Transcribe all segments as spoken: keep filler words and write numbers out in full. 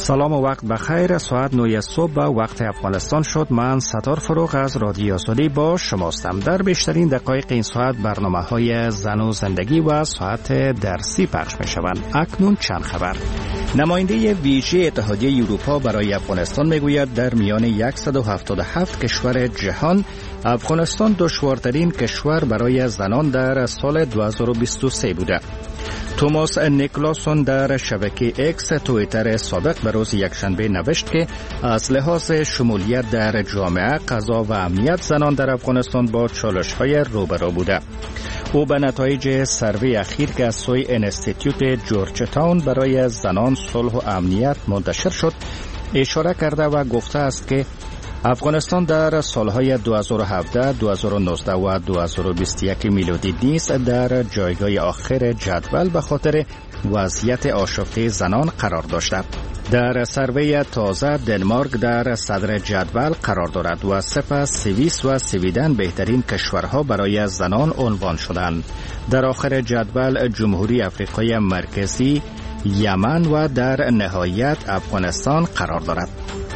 سلام و وقت بخیر. ساعت نه صبح وقت افغانستان شد. من ستار فروغ از رادیو آزادی با شماستم. در بیشترین دقایق این ساعت برنامه های زن و زندگی و ساعت درسی پخش می شوند. اکنون چند خبر. نماینده ویژه اتحادیه اروپا برای افغانستان می گوید در میان صد و هفتاد و هفت کشور جهان افغانستان دشوارترین کشور برای زنان در سال دو هزار و بیست و سه بوده. توماس نیکلاسون در شبکه اکس توییتر سابق به روز یکشنبه نوشت که از لحاظ شمولیت در جامعه، قضا و امنیت زنان در افغانستان با چالش‌های روبرو بوده. او به نتایج سروی اخیر که از سوی انستیتیوت جورج تاون برای زنان، صلح و امنیت منتشر شد اشاره کرده و گفته است که افغانستان در سالهای دو هزار و هفده، دو هزار و نوزده و دو هزار و بیست و یک میلادی نیز در جایگاه آخر جدول به خاطر وضعیت آشفته زنان قرار داشته. در سروی تازه دنمارک در صدر جدول قرار دارد و سپس سوئیس و سویدن بهترین کشورها برای زنان عنوان شدند. در آخر جدول جمهوری آفریقای مرکزی، یمن و در نهایت افغانستان قرار دارد.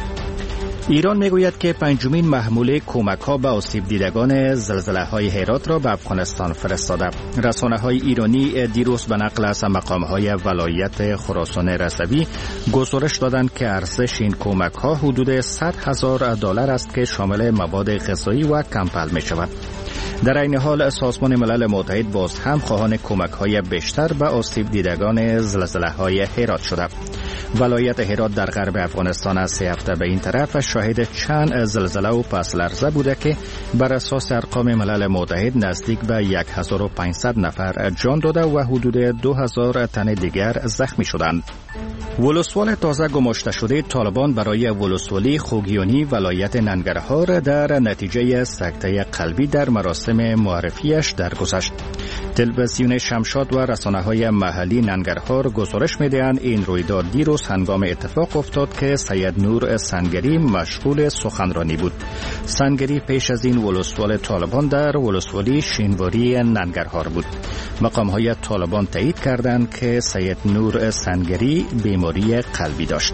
ایران میگوید که پنجمین محموله کمک ها به آسیب دیدگان زلزله های هرات را به افغانستان فرستاده. رسانه های ایرانی دیروز به نقل از مقام های ولایت خراسان رضوی گزارش دادند که ارزش این کمک ها حدود صد هزار دلار است که شامل مواد غذایی و کمپل می شود. در این حال سازمان ملل متحد باز هم خواهان کمک های بیشتر به آسیب دیدگان زلزله های هرات شده. ولایت هرات در غرب افغانستان از سه هفته به این طرف شاهد چند زلزله و پس لرزه بوده که بر اساس ارقام ملل متحد نزدیک به هزار و پانصد نفر جان داده و حدود دو هزار تن دیگر زخمی شدند. ولسوال تازه گماشته شده طالبان برای ولسوالی خوگیانی ولایت ننگرهار در نتیجه سکته قلبی در مراسم معرفیش درگذشت. تلویزیون شمشاد و رسانه‌های محلی ننگرهار گزارش می‌دهند این رویداد دیروز هنگام اتفاق افتاد که سید نور سنگری مشغول سخنرانی بود. سنگری پیش از این ولسوال طالبان در ولسوالی شینواری ننگرهار بود. مقام‌های طالبان تایید کردند که سید نور سنگری بیماری قلبی داشت.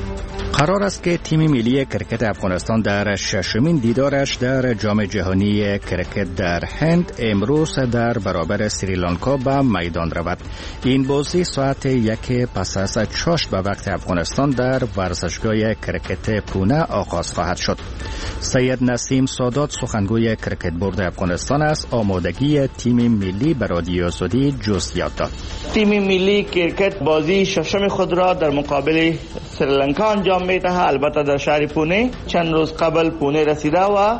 قرار است که تیم ملی کرکت افغانستان در ششمین دیدارش در جام جهانی کرکت در هند امروز در برابر سریلانکا به میدان رود. این بازی ساعت یک پس از چاشت به وقت افغانستان در ورزشگاه کرکت پونه آغاز خواهد شد. سید نسیم سادات سخنگوی کرکت بورد افغانستان از آمادگی تیم ملی به رادیو آزادی جزئیات داد. تیم ملی کرکت بازی ششم خود را در مقابل سریلانکا انجام می‌دهد. البته در شهر پونه چند روز قبل پونه رسیده و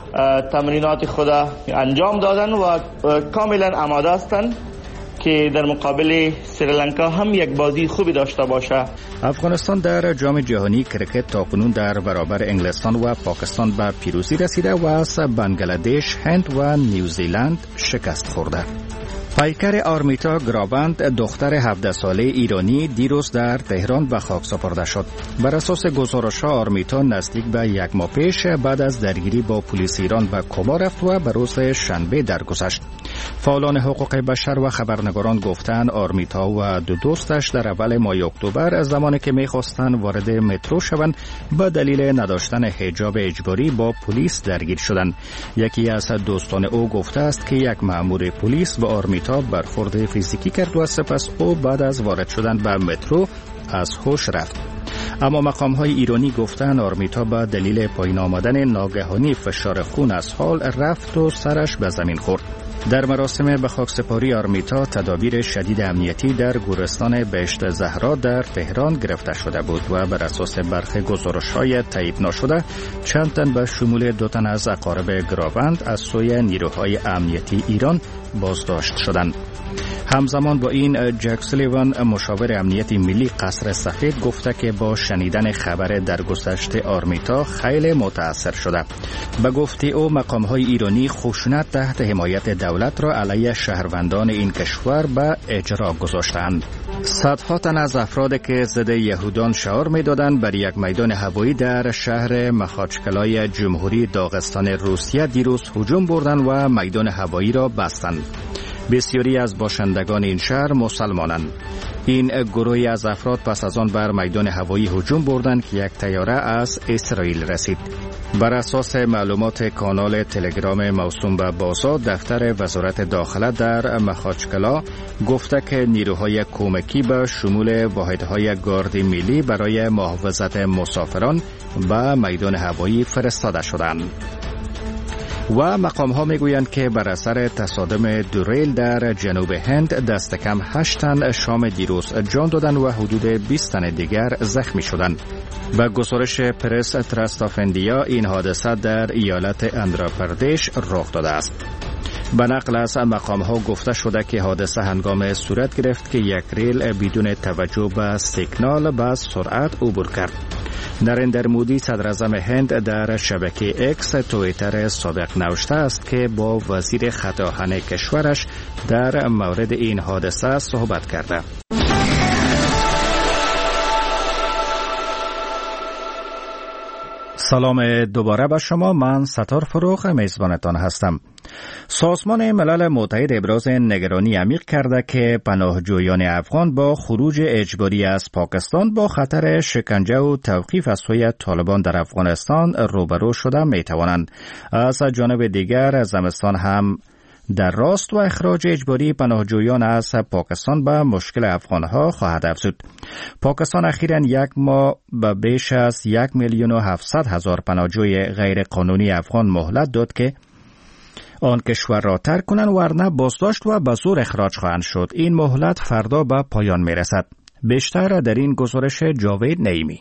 تمرینات خود انجام دادن و کاملا آماده هستند که در مقابل سریلانکا هم یک بازی خوبی داشته باشه. افغانستان در جام جهانی کرکت تاکنون در برابر انگلستان و پاکستان به پیروزی رسیده و از بنگلادش، هند و نیوزیلند شکست خورده. پیکر آرمیتا گراوند دختر هفده ساله ایرانی دیروز در تهران به خاک سپرده شد. بر اساس گزارش‌ها آرمیتا نزدیک به یک ماه پیش بعد از درگیری با پلیس ایران به کوبا رفت و به روز شنبه درگذشت. فعالان حقوق بشر و خبرنگاران گفتند آرمیتا و دو دوستش در اول ماه اکتبر زمانی که می‌خواستند وارد مترو شوند به دلیل نداشتن حجاب اجباری با پلیس درگیر شدند. یکی از دوستان او گفته است که یک مأمور پلیس به آرمیتا برخورد فیزیکی کرد و سپس او بعد از وارد شدن به مترو از هوش رفت. اما مقام‌های ایرانی گفتند آرمیتا به دلیل پایین آمدن ناگهانی فشار خون از حال رفت و سرش به زمین خورد. در مراسم به خاکسپاری آرمیتا تدابیر شدید امنیتی در گورستان بهشت زهرا در تهران گرفته شده بود و بر اساس برخی گزارش‌های تایید نشده چند تن به شمول دو تن از اقارب گراوند از سوی نیروهای امنیتی ایران بازداشت شدند. همزمان با این جک سولیوان مشاور امنیت ملی قصر سفید گفته که با شنیدن خبر درگذشت آرمیتا خیلی متاثر شده. به گفته او مقام‌های ایرانی خشونت تحت حمایت دولت را علیه شهروندان این کشور به اجرا گذاشتند. صدها تن از افراد که ضد یهودان شعار می‌دادند بر یک میدان هوایی در شهر مخاچکلای جمهوری داغستان روسیه دیروز هجوم بردند و میدان هوایی را بستند. بسیاری از باشندگان این شهر مسلمانند. این گروهی از افراد پس از آن بر میدان هوایی هجوم بردند که یک طیاره از اسرائیل رسید. بر اساس معلومات کانال تلگرام موسوم به بازا، دفتر وزارت داخله در مخاچکلا گفته که نیروهای کمکی به شمول واحدهای گارد ملی برای محافظت مسافران به میدان هوایی فرستاده شدند. و مقام ها می گویند که بر اثر تصادم دوریل در جنوب هند دست کم هشت تن شام دیروز جان دادند و حدود بیست تن دیگر زخمی شدند. با گزارش پرس ترست آف اندیا، این حادثه در ایالت اندرا پردیش رخ داده است. به نقل از مقام ها گفته شده که حادثه هنگام صورت گرفت که یک ریل بدون توجه به سیگنال به سرعت عبور کرد. نریندر مودی صدر اعظم هند در شبکه اکس توییتر سابق نوشته است که با وزیر خط آهن کشورش در مورد این حادثه صحبت کرده. سلام دوباره به شما، من ستار فروغ میزبانتان هستم. سازمان ملل متحد ابراز نگرانی عمیق کرده که پناهجویان افغان با خروج اجباری از پاکستان با خطر شکنجه و توقیف از سوی طالبان در افغانستان روبرو شده می توانند. از جانب دیگر زمستان هم در راست و اخراج اجباری پناهجویان از پاکستان به مشکل افغانها خواهد افزود. پاکستان اخیراً یک ماه به بیش از یک میلیون و هفتصد هزار پناهجوی غیر قانونی افغان مهلت داد که آن کشور را ترک کنند، ورنه بازداشت و به زور اخراج خواهند شد. این مهلت فردا به پایان می رسد. بیشتر در این گزارش جاوید نعیمی.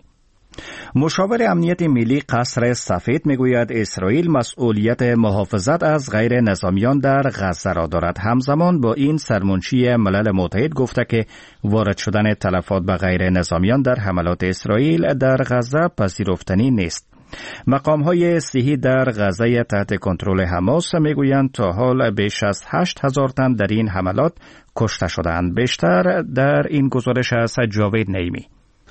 مشاور امنیت ملی قصر سفید میگوید اسرائیل مسئولیت محافظت از غیر نظامیان در غزه را دارد. همزمان با این سرمنشی ملل متحد گفته که وارد شدن تلفات به غیر نظامیان در حملات اسرائیل در غزه پذیرفتنی نیست. مقام های صحی در غزه تحت کنترل حماس میگویند تا حال بیش از هشت هزار تن در این حملات کشته شدند. بیشتر در این گزارش از جاوید نعیمی.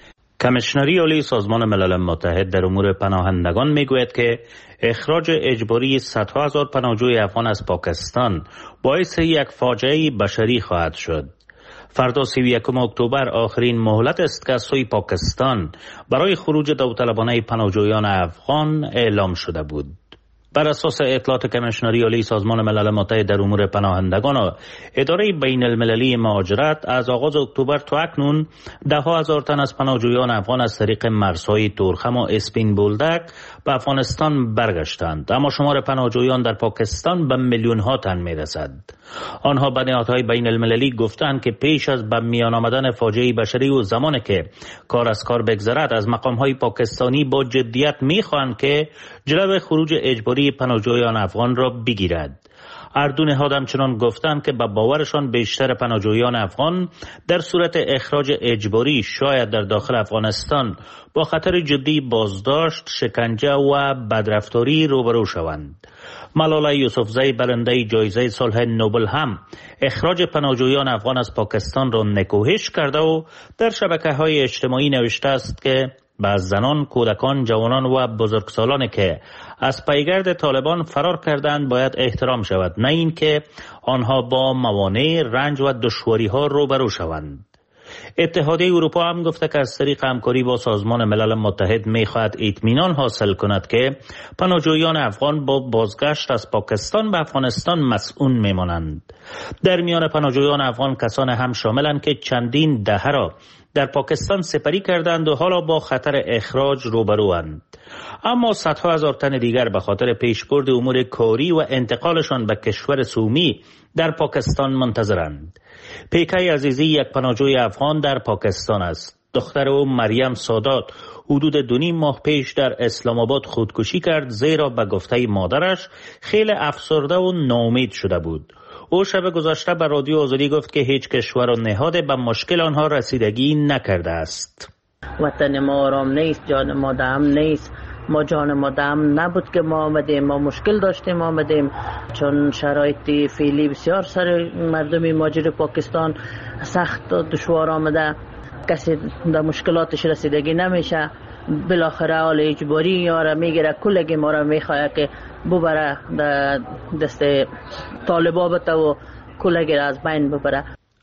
کمیشنری عالی سازمان ملل متحد در امور پناهندگان میگوید که اخراج اجباری صدها هزار پناهجوی افغان از پاکستان باعث یک فاجعه بشری خواهد شد. فردا سی و یکم اکتبر آخرین مهلت است که از سوی پاکستان برای خروج داوطلبانه پناهجویان افغان اعلام شده بود. بر اساس اطلاعات کمیشنری عالی سازمان ملل متحد در امور پناهندگان و اداره بین المللی مهاجرت، از آغاز اکتبر تا اکنون ده ها هزار تن از پناهجویان افغان از طریق مرزهای تورخم و اسپین بولدک به افغانستان برگشتند، اما شمار پناهجویان در پاکستان به میلیون ها تن می رسد. آنها به نهادهای بین المللی گفتند که پیش از به میان آمدن فاجعه بشری و زمانی که کار از کار بگذرد، از مقامهای پاکستانی با جدیت می خواهند که جلوی خروج اجباری پناهجویان افغان را بگیرد. هر دو نهاد همچنان گفتند که به باورشان بیشتر پناهجویان افغان در صورت اخراج اجباری شاید در داخل افغانستان با خطر جدی بازداشت، شکنجه و بدرفتاری روبرو شوند. ملاله یوسفزئی برنده جایزه صلح نوبل هم اخراج پناهجویان افغان از پاکستان را نکوهش کرده و در شبکه‌های اجتماعی نوشته است که به زنان، کودکان، جوانان و بزرگسالانی که از پیگرد طالبان فرار کردند باید احترام شود، نه این که آنها با موانع، رنج و دشواری ها روبرو شوند. اتحادیه اروپا هم گفته که از طریق همکاری با سازمان ملل متحد می‌خواهد اطمینان حاصل کند که پناهجویان افغان با بازگشت از پاکستان به افغانستان مسئول میمانند. در میان پناهجویان افغان کسان هم شاملند که چندین دهه را در پاکستان سپری کردند و حالا با خطر اخراج روبروند. اما صدها هزار تن دیگر به خاطر پیشبرد امور کاری و انتقالشان به کشور سومی در پاکستان منتظرند. پیکای عزیزی یک پناهجوی افغان در پاکستان است. دختر او مریم سادات حدود دو نیم ماه پیش در اسلام آباد خودکشی کرد، زیرا به گفته مادرش خیلی افسرده و ناامید شده بود. او شب گذشته به رادیو آزادی گفت که هیچ کشور و نهاد به مشکل آنها رسیدگی نکرده است. وطن ما آرام نیست، جان ما دم نیست. ما جان ما دم نبود که ما آمدیم، ما مشکل داشتیم آمدیم، چون شرایط فعلی بسیار سر مردم مهاجر پاکستان سخت دشوار آمده، کسی در مشکلاتش رسیدگی نمیشه. بالاخره حال اجباری یاره میگیره، کلگی ما را میخواه که ببره دست طالبا بته و کلگی را از بین ببره.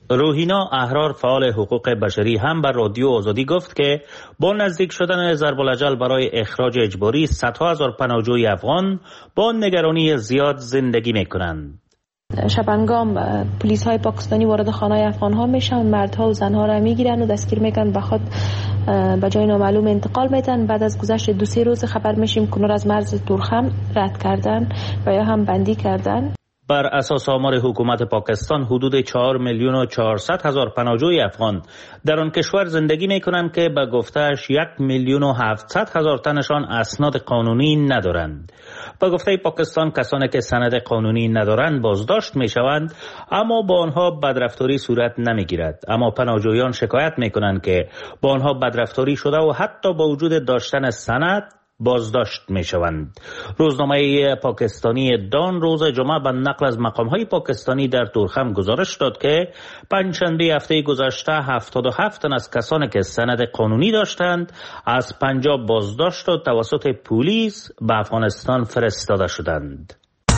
روحینا احرار فعال حقوق بشری هم بر رادیو آزادی گفت که با نزدیک شدن ضرب الاجل برای اخراج اجباری صدها هزار پناهجوی افغان با نگرانی زیاد زندگی میکنند. شبانگام پلیس های پاکستانی وارد خانه افغان ها میشن، مردها و زنها را میگیرن و دستگیر میکنن، به خود به جای نامعلوم انتقال میدن. بعد از گذشت دو سه روز خبر میشیم که از مرز تورخم رد کردن و یا هم بندی کردن. بر اساس آمار حکومت پاکستان حدود چهار میلیون و چهارصد هزار پناهجوی افغان در آن کشور زندگی میکنند که به گفتهش یک میلیون و هفتصد هزار تنشان اسناد قانونی ندارند. به گفته پاکستان کسانی که سند قانونی ندارند بازداشت میشوند، اما با آنها بدرفتاری صورت نمیگیرد. اما پناهجویان شکایت میکنند که با آنها بدرفتاری شده و حتی با وجود داشتن سند بازداشت می شوند. روزنامه پاکستانی دان روز جمعه به نقل از مقام‌های پاکستانی در تورخم گزارش داد که پنجشنبه هفته گذشته هفتاد و هفت تن از کسانی که سند قانونی داشتند از پنجاب بازداشت و توسط پلیس به افغانستان فرستاده شدند.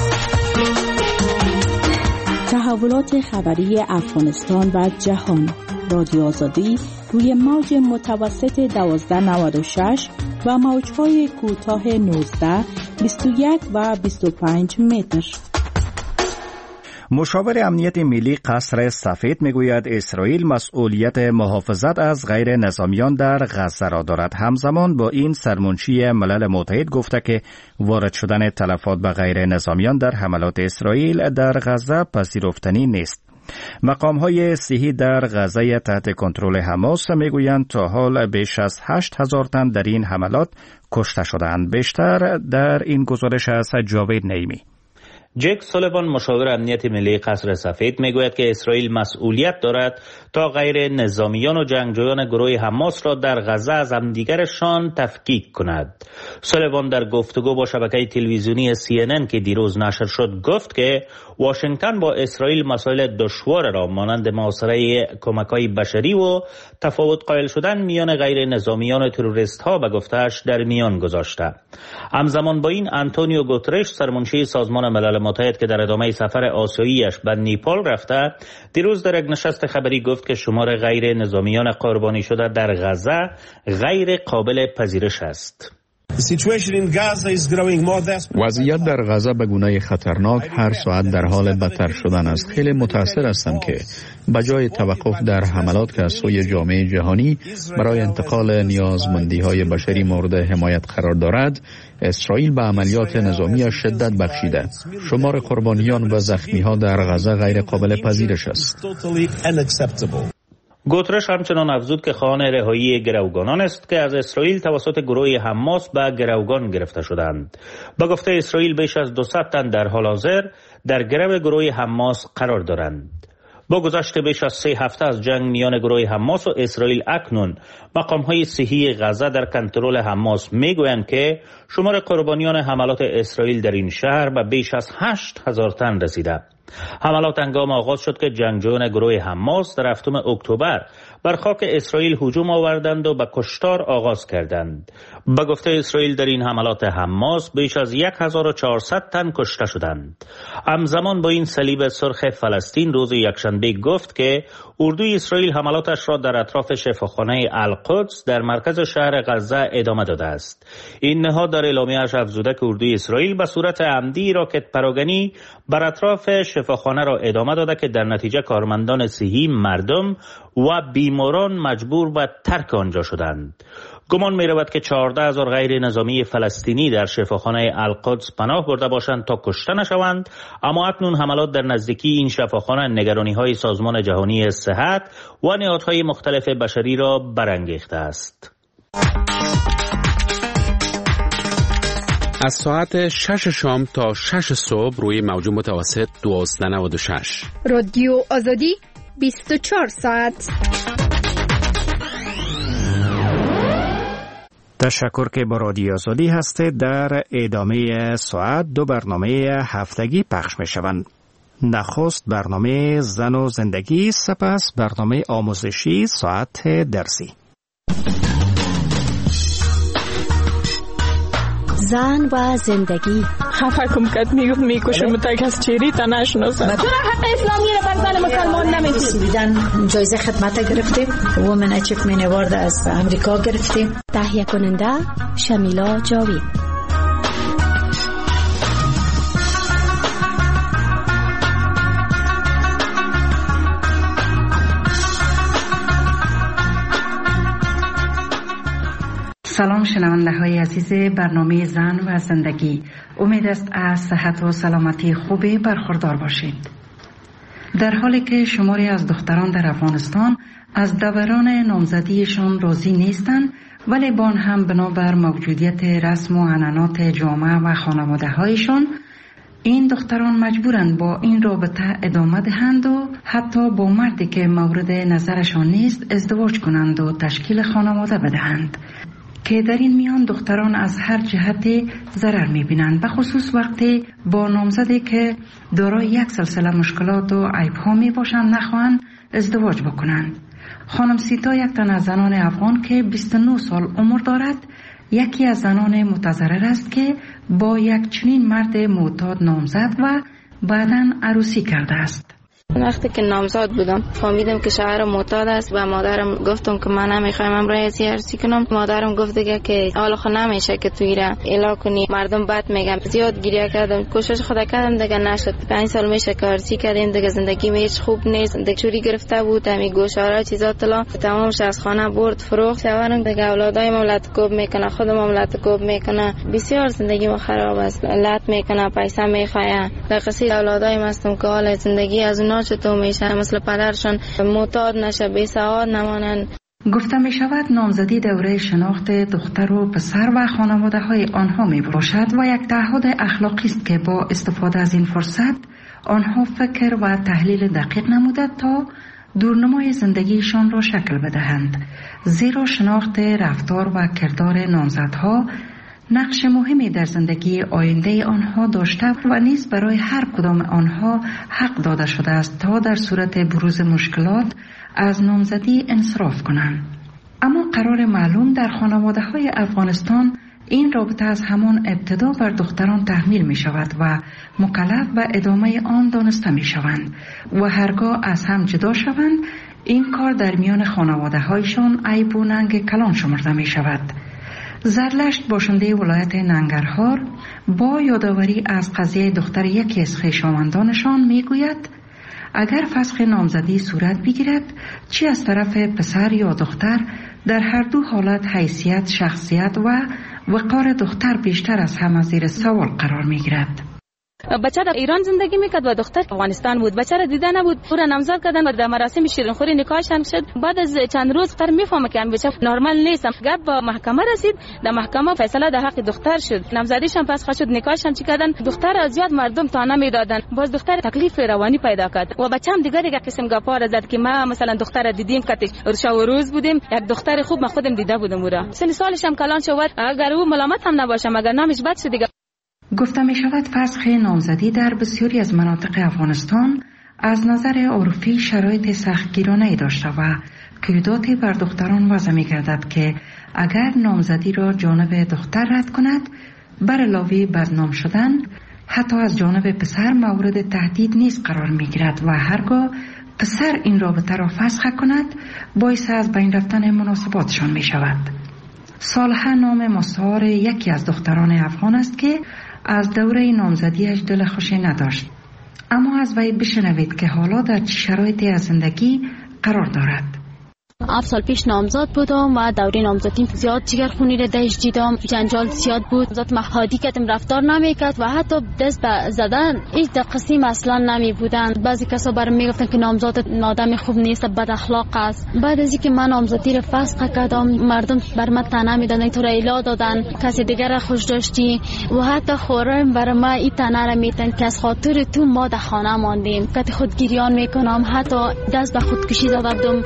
تحولات خبری افغانستان و جهان. رادیو آزادی روی موج متوسط دوازده نود و شش و موج‌های کوتاه نوزده، بیست و یک و بیست و پنج متر. مشاور امنیت ملی قصر سفید میگوید اسرائیل مسئولیت محافظت از غیر نظامیان در غزه را دارد. همزمان با این سرمنشی ملل متحد گفته که وارد شدن تلفات به غیر نظامیان در حملات اسرائیل در غزه پذیرفتنی نیست. مقام‌های صحی در غزه تحت کنترل حماس میگویند تا حال بیش از هشت هزار تن در این حملات کشته شدند. بیشتر در این گزارش از جاوید نعیمی. جک سولیوان مشاور امنیت ملی قصر سفید میگوید که اسرائیل مسئولیت دارد تا غیر نظامیان و جنگجویان گروه حماس را در غزه از همدیگرشان تفکیک کند. سولیوان در گفتگو با شبکه تلویزیونی سی ان ان که دیروز نشر شد گفت که واشنگتن با اسرائیل مسائل دشوار را مانند محاصره کمک‌های بشری و تفاوت قائل شدن میان غیر نظامیان و تروریست ها به گفته‌اش در میان گذاشته. همزمان با این آنتونیو گوترش سرمنشی سازمان ملل متحد که در ادامه سفر آسیاییش به نیپال رفته دیروز در یک نشست خبری گفت که شمار غیر نظامیان قربانی شده در غزه غیر قابل پذیرش است. وضعیت در غزه به گونه خطرناک هر ساعت در حال بدتر شدن است. خیلی متأثر هستم که بجای توقف در حملات که از سوی جامعه جهانی برای انتقال نیازمندی‌های بشری مورد حمایت قرار دارد، اسرائیل به عملیات نظامی شدت بخشیده. شمار قربانیان و زخمی‌ها در غزه غیر قابل پذیرش است. گوترش همچنان افزود که خواهان رهایی گروگانان است که از اسرائیل توسط گروه حماس به گروگان گرفته شدند. با گفته اسرائیل بیش از دویست تن در حال حاضر در گرو گروه حماس قرار دارند. با گذشت بیش از سه هفته از جنگ میان گروه حماس و اسرائیل اکنون مقام‌های صحی غزه در کنترل حماس میگویند که شمار قربانیان حملات اسرائیل در این شهر به بیش از هشت هزار تن رسیده. حملات هنگام آغاز شد که جنگجویان گروه حماس در هفتم اکتبر بر خاک اسرائیل هجوم آوردند و به کشتار آغاز کردند. به گفته اسرائیل در این حملات حماس بیش از هزار و چهارصد تن کشته شدند. همزمان با این صلیب سرخ فلسطین روز یکشنبه گفت که اردوی اسرائیل حملاتش را در اطراف شفاخانه القدس در مرکز شهر غزه ادامه داده است. این نهاد در اعلامیه‌اش افزوده که اردوی اسرائیل به صورت عمدی راکت پراگنی بر اطراف شفاخانه را ادامه داده که در نتیجه کارمندان صحی، مردم و بیماران مجبور به ترک آنجا شدند. گمان می رود که چهارده هزار غیر نظامی فلسطینی در شفاخانه القدس پناه برده باشند تا کشته نشوند، اما اکنون حملات در نزدیکی این شفاخانه نگرانی های سازمان جهانی صحت و نهادهای مختلف بشری را برانگیخته است. از ساعت شش شام تا شش صبح روی موج متوسط دوازده نود و شش. رادیو آزادی بیست و چهار ساعت. تشکر که با رادیو آزادی هستید. در ادامه ساعت دو برنامه هفتگی پخش می شوند. نخست برنامه زن و زندگی، سپس برنامه آموزشی ساعت درسی. زن و زندگی، خفه کم کد میگفت میکشم تا کس چیری تا نشناسه. چرا حق اسلامی رو بر زن مسلمان نمیدید؟ دیدن جایزه خدمت گرفتیم، وومن اچیومنت اوارد از امریکا گرفتیم. تهیه کننده شمیلا جاوید. سلام شنونده های عزیز برنامه زن و زندگی، امید است از صحت و سلامتی خوبی برخوردار باشید. در حالی که شماری از دختران در افغانستان از دوران نامزدیشان راضی نیستند، ولی با آن هم بنابر موجودیت رسم و عنعنات جامعه و خانواده هایشان این دختران مجبورند با این رابطه ادامه دهند و حتی با مردی که مورد نظرشان نیست ازدواج کنند و تشکیل خانواده بدهند، که در این میان دختران از هر جهت ضرر می‌بینند، به خصوص وقتی با نامزدی که دارای یک سلسله مشکلات و عیب‌ها میباشند نخواهند ازدواج بکنند. خانم سیتا یک تن از زنان افغان که بیست و نه سال عمر دارد، یکی از زنان متضرر است که با یک چنین مرد معتاد نامزد و بعداً عروسی کرده است. وقتی که نامزد بودم فهمیدم که شوهرم معتاد است و مادرم گفتم که من نمیخوایم امروز عروسی کنم. مادرم گفت دیگه که حالا خود نمیشه که توی را اعلام کنی، مردم بد میگن. زیاد گریه کردم، کوشش خدا کردم دیگه نشد. پنج سال میشه که عروسی کردیم دیگه، زندگی هیچ خوب نیست. دیگه چوری گرفته بود، همین گوشواره چیزا طلا تمامش از خانه برد فروخت. شوهرم دیگه اولادای مملت کوب میکنه، خود مملت کوب میکنه، بسیار زندگی ما خراب است. لط میکنه، پیسه میخواه. در قصه اولادای مستم که حال زندگی از اونها چطور میشه، مثل پدرشان معتاد نشه، بی سواد نمانند. گفته می شود نامزدی دوره شناخت دختر و پسر و خانواده های آنها می باشد و یک تعهد اخلاقی است که با استفاده از این فرصت آنها فکر و تحلیل دقیق نموده تا دورنمای زندگیشان را شکل بدهند، زیرا شناخت رفتار و کردار نامزدها نقش مهمی در زندگی آینده آنها داشته و نیز برای هر کدام آنها حق داده شده است تا در صورت بروز مشکلات از نامزدی انصراف کنند. اما قرار معلوم در خانواده های افغانستان این رابطه از همان ابتدا بر دختران تحمیل می شود و مکلف به ادامه آن دانسته می شوند و هرگاه از هم جدا شوند این کار در میان خانواده هایشان عیب و ننگ کلان شمرده می شود. زرلشت باشنده ولایت ننگرهار با یادآوری از قضیه دختر یکی از خویشاوندانشان میگوید اگر فسخ نامزدی صورت بگیرد، چی از طرف پسر یا دختر، در هر دو حالت حیثیت، شخصیت و وقار دختر بیشتر از همه زیر سوال قرار میگیرد. بچه در ایران زندگی میکرد و دختر افغانستان بود. بچه را دیده نبود، او را نامزد کردن و در مراسم شیرینخوری نکاحش هم شد. بعد از چند روز دختر میفهمه که بچه نرمال نیست. گپ با محکمه رسید، در محکمه فیصله در حق دختر شد. نامزدیش هم پس شد، نکاحش هم چی کردن. دختر از زیاد مردم تانه میدادن، باز دختر تکلیف روانی پیدا کرد و بچه هم دیگه دیگه قسم گپا را زد که ما مثلا دختر را دیدیم کاتش شب و روز بودیم، یک دختر خوب ما خودم دیده بودم. او را سن سالش هم کلان شد، اگر او ملامت هم نباشه مگر نامش بد شد دیگه. گفته می شود فسخ نامزدی در بسیاری از مناطق افغانستان از نظر عرفی شرایط سختگیرانه‌ای داشته و قیوداتی بر دختران وضع می گردد که اگر نامزدی را جانب دختر رد کند، بر علاوه بدنام شدن حتی از جانب پسر مورد تهدید نیز قرار می گیرد و هرگاه پسر این رابطه را فسخ کند باعث از بین رفتن مناسباتشان می شود. صالحه نام مستعار یکی از دختران افغان است که از دوره نامزدیش دل خوشی نداشت، اما از وی بشنوید که حالا در چه شرایطی از زندگی قرار دارد. هفت سال پیش نامزد بودم و دوره نامزدیم زیاد جگرخونی را داشت، دیدم جنجال زیاد بود، ذات محادی کردم رفتار نمیکرد و حتی دست به زدن هیچ قسم اصلا نمی بودند. بعضی کسا برام میگفتن که نامزد آدم خوب نیست، بد اخلاق است. بعد از اینکه من نامزدی را فسخ کردم مردم بر من طعنه میدادن، تو را الا دادن، کسی دیگر را خوش داشتی و حتی خورم بر ما این طعنه را میدن که از خاطر تو ما در خانه ماندیم، که خودگیریان میکنم، حتی دست به خودکشی زدم.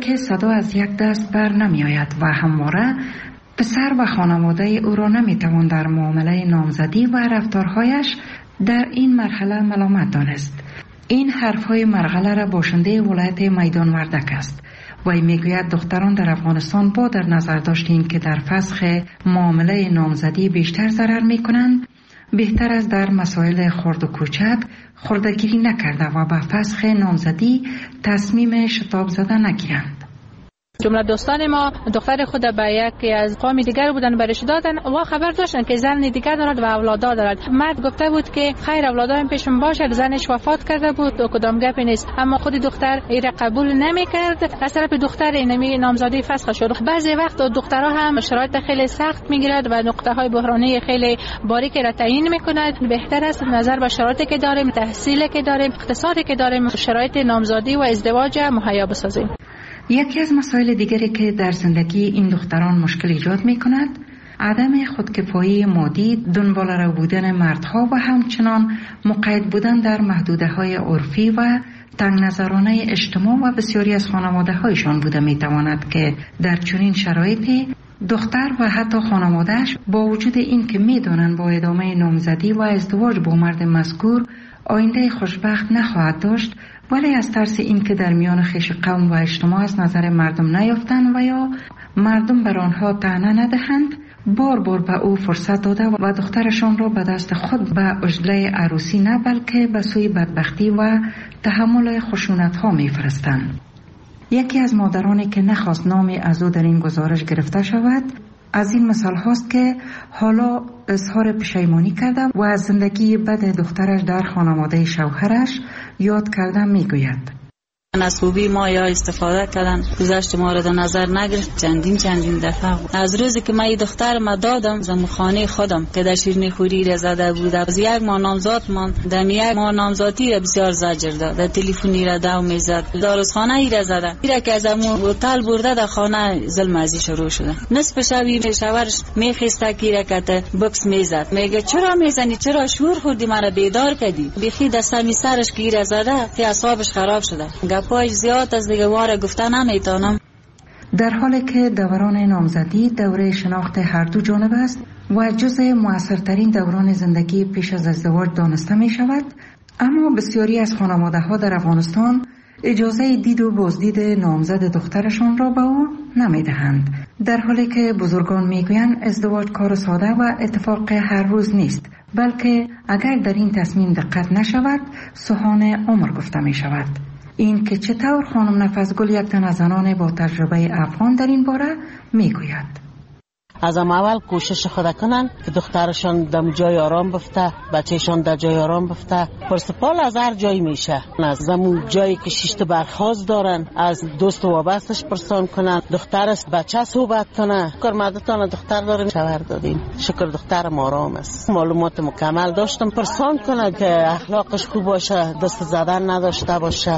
که صدا از یک دست بر نمی آید و همواره پسر و خانواده او را نمی توان در معامله نامزدی و رفتارهایش در این مرحله ملامت دانست. این حرفهای مرغله را باشنده ولایت میدان وردک است. وی میگوید دختران در افغانستان با در نظر داشتیم که در فسخ معامله نامزدی بیشتر ضرر می کنند، بهتر است در مسائل خرد و کوچک خردگیری نکرده و به فسخ نامزدی تصمیم شتاب زده نگیرند. جمله دوستان ما دختر خود به یکی از قوم دیگر بودن برش دادن و خبر داشتن که زن دیگر دارد و اولادا دارد. مرد گفته بود که خیر اولادایم پیشم باشد، زنش وفات کرده بود و کدام گپی نیست، اما خود دختر ایره قبول نمیکرد. از طرف دختر اینمی نامزدی فسخ شد. بعضی وقت دخترها هم شرایط خیلی سخت میگیرد و نقطه های بحرانی خیلی باریکی را تعیین میکند. بهتر است نظر به شرایطی که داریم، تحصیلی که داریم، اقتصادی که داریم، شرایط نامزدی و ازدواج مهیا بسازیم. یکی از مسائل دیگری که در زندگی این دختران مشکل ایجاد می کند عدم خودکفایی مادی، دنبال رو بودن مردها و همچنان مقید بودن در محدوده های عرفی و تنگ نظرانه اجتماع و بسیاری از خانواده هایشان بوده می تواند که در چنین شرایطی دختر و حتی خانوادهش با وجود این که می دانند با ادامه نامزدی و ازدواج با مرد مذکور آینده خوشبخت نخواهد داشت، ولی از ترس این که در میان خویش قوم و اجتماع از نظر مردم نیافتند و یا مردم بر آنها طعنه ندهند، بار بار به او فرصت داده و دخترشان را به دست خود به عجله عروسی نه بلکه به سوی بدبختی و تحمل خشونت ها می فرستند. یکی از مادرانی که نخواست نامی از او در این گزارش گرفته شود از این مثال هاست که حالا اظهار پشیمانی کرده و از زندگی بد دخترش در خانواده شوهرش یاد کرده می گوید. از خوبی ما یا استفاده کردن گذشت ما را در نظر نگرفت. چندین چندین دفعه از روزی که من دختر ما دادم زمو خانه خودم که در شیرینی خوری را زده بود، از یک ماه نامزاد من در یک ماه نامزادی را بسیار زجر داد، در تلفنی را دو میزد، داروخانه ای را زده، ایرا که از امو هتل برده در خانه ظلم ازی شروع شده. نصف شبی شوهرش میخسته کی را که بکس میزد، میگه چرا میزنی، چرا شور خوردی، مرا بیدار کردی. بیخی دستم سرش کی را زده که اعصابش خراب شده. پای زیاد از دیگه واره گفته نمیتونم. در حالی که دوران نامزدی دوره شناخت هر دو جانب است و جزء موثرترین دوران زندگی پیش از ازدواج دانسته می شود، اما بسیاری از خانواده ها در افغانستان اجازه دید و بازدید نامزد دخترشان را به او نمی دهند، در حالی که بزرگان می گویند ازدواج کار ساده و اتفاق هر روز نیست، بلکه اگر در این تصمیم دقت نشود سوهان عمر گفته می شود. این که چطور خانم نفسگل یک تن از زنان با تجربه افغان در این باره میگوید. از اول کوشش خود کنن که دخترشان در جای آرام بفته، بچهشان در جای آرام بفته. پرسپال از هر جایی میشه، از زمون جایی که شیشت برخواست دارن از دوست و وابستش پرسان کنن، دختر است بچه صحبت کنه. شکر مدتان دختر داریم شوهر دادیم، شکر دخترم آرام است، معلومات مکمل داشتم پرسان کنه که اخلاقش خوب باشه، دست زدن نداشته باشه.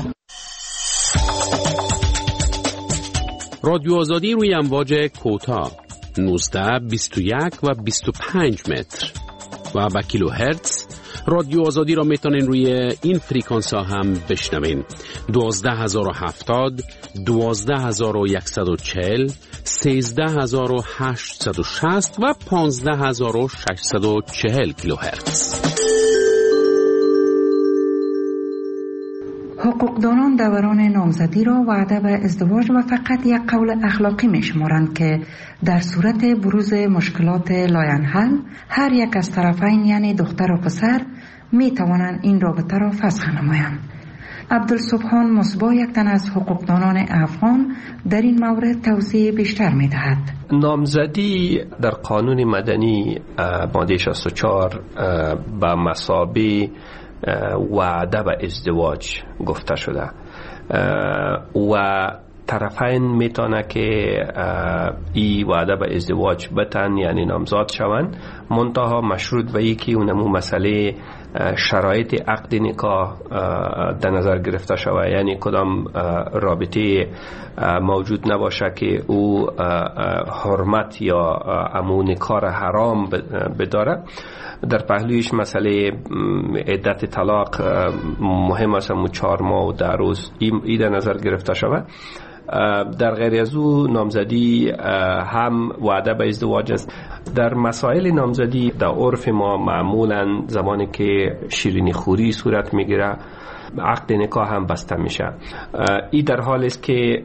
رادیو آزادی روی امواج کوتاه نوزده، بیست و یک و بیست و پنج متر و با کیلو هرتز. رادیو آزادی را میتونین روی این فریکانس ها هم بشنوین: دوازده هزار و هفتاد، دوازده هزار و صد و چهل، سیزده هزار و هشتصد و شصت و پانزده هزار و ششصد و چهل کیلو هرتز. حقوقدانان دوران نامزدی را وعده به ازدواج و فقط یک قول اخلاقی می شمارند که در صورت بروز مشکلات لاینحل هر یک از طرفین یعنی دختر و پسر می توانند این رابطه را فسخ نمایند. عبدالسبحان مصباح یک تن از حقوقدانان افغان در این مورد توضیح بیشتر می دهد. نامزدی در قانون مدنی ماده شصت و چهار به مثابه وعده به ازدواج گفته شده و طرفین میتونه که این وعده به ازدواج بتن یعنی نامزاد شوند، منتها مشروط به یکی اونمو مسئله شرایط عقد نکاح در نظر گرفته شود، یعنی کدام رابطه موجود نباشه که او حرمت یا امو نکاح حرام بداره. در پهلویش مسئله عدت طلاق مهم است، همون چهار ماه و ده روز این در نظر گرفته شود. در غیر از او نامزدی هم وعده به ازدواج است. در مسائل نامزدی در عرف ما معمولا زمانی که شیرینی خوری صورت میگیره عقد نکاح هم بسته میشه. این در حال است که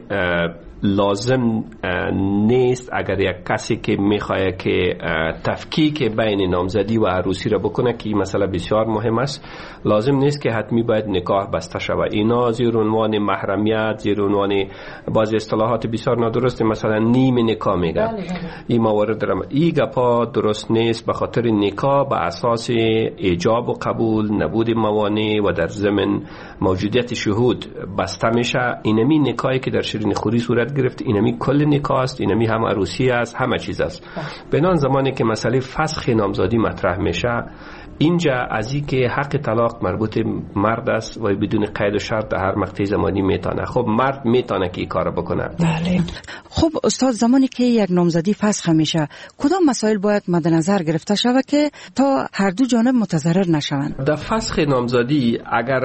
لازم نیست اگر یک کسی که میخواد که تفکیک بین نامزدی و عروسی را بکنه که این مسئله بسیار مهم است، لازم نیست که حتمی باید نکاح بسته شود. اینا زیر عنوان محرمیت، زیر عنوان بعضی اصطلاحات بسیار نادرست مثلا نیم نکاح میگن. این موارد درم این گپا درست نیست، به خاطر نکاح به اساس ایجاب و قبول، نبود موانع و در ضمن موجودیت شهود بسته میشه. اینمی نکاحی که در شیرین خوری صورت گرفت اینمی کل نکاح است، اینمی هم عروسی است، همه چیز است. بنان زمانی که مسئله فسخ نامزدی مطرح میشه، اینجا از این که حق طلاق مربوط مرد است و بدون قید و شرط در هر مقطع زمانی میتونه. خب مرد میتونه که این کار بکنه. بله. خب استاد، زمانی که یک نامزدی فسخ میشه کدام مسائل باید مد نظر گرفته شود که تا هر دو جانب متضرر نشوند؟ در فسخ نامزدی اگر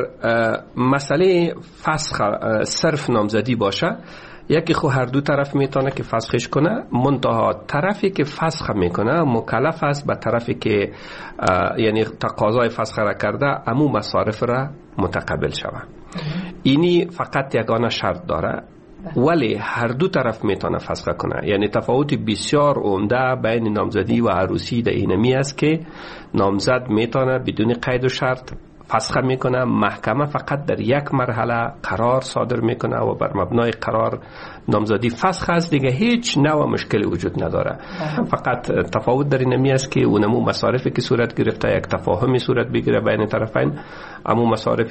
مسئله فسخ صرف نامزدی باشه، یکی خو هر دو طرف میتونه که فسخش کنه، منتها طرفی که فسخ میکنه مکلف است به طرفی که یعنی تقاضای فسخ را کرده امو مصارف را متقبل شود. اینی فقط یگانه شرط داره، ولی هر دو طرف میتونه فسخ کنه. یعنی تفاوت بسیار عمده بین نامزدی و عروسی در اینمی است که نامزد میتونه بدون قید و شرط فسخ میکنه، محکمه فقط در یک مرحله قرار صادر میکنه و بر مبنای قرار نامزدی فسخ است، دیگه هیچ نوع مشکلی وجود نداره. فقط تفاوت در اینمی است که اونمو مصارفی که صورت گرفته یک تفاهمی صورت بگیره بین طرفین، اما مصارف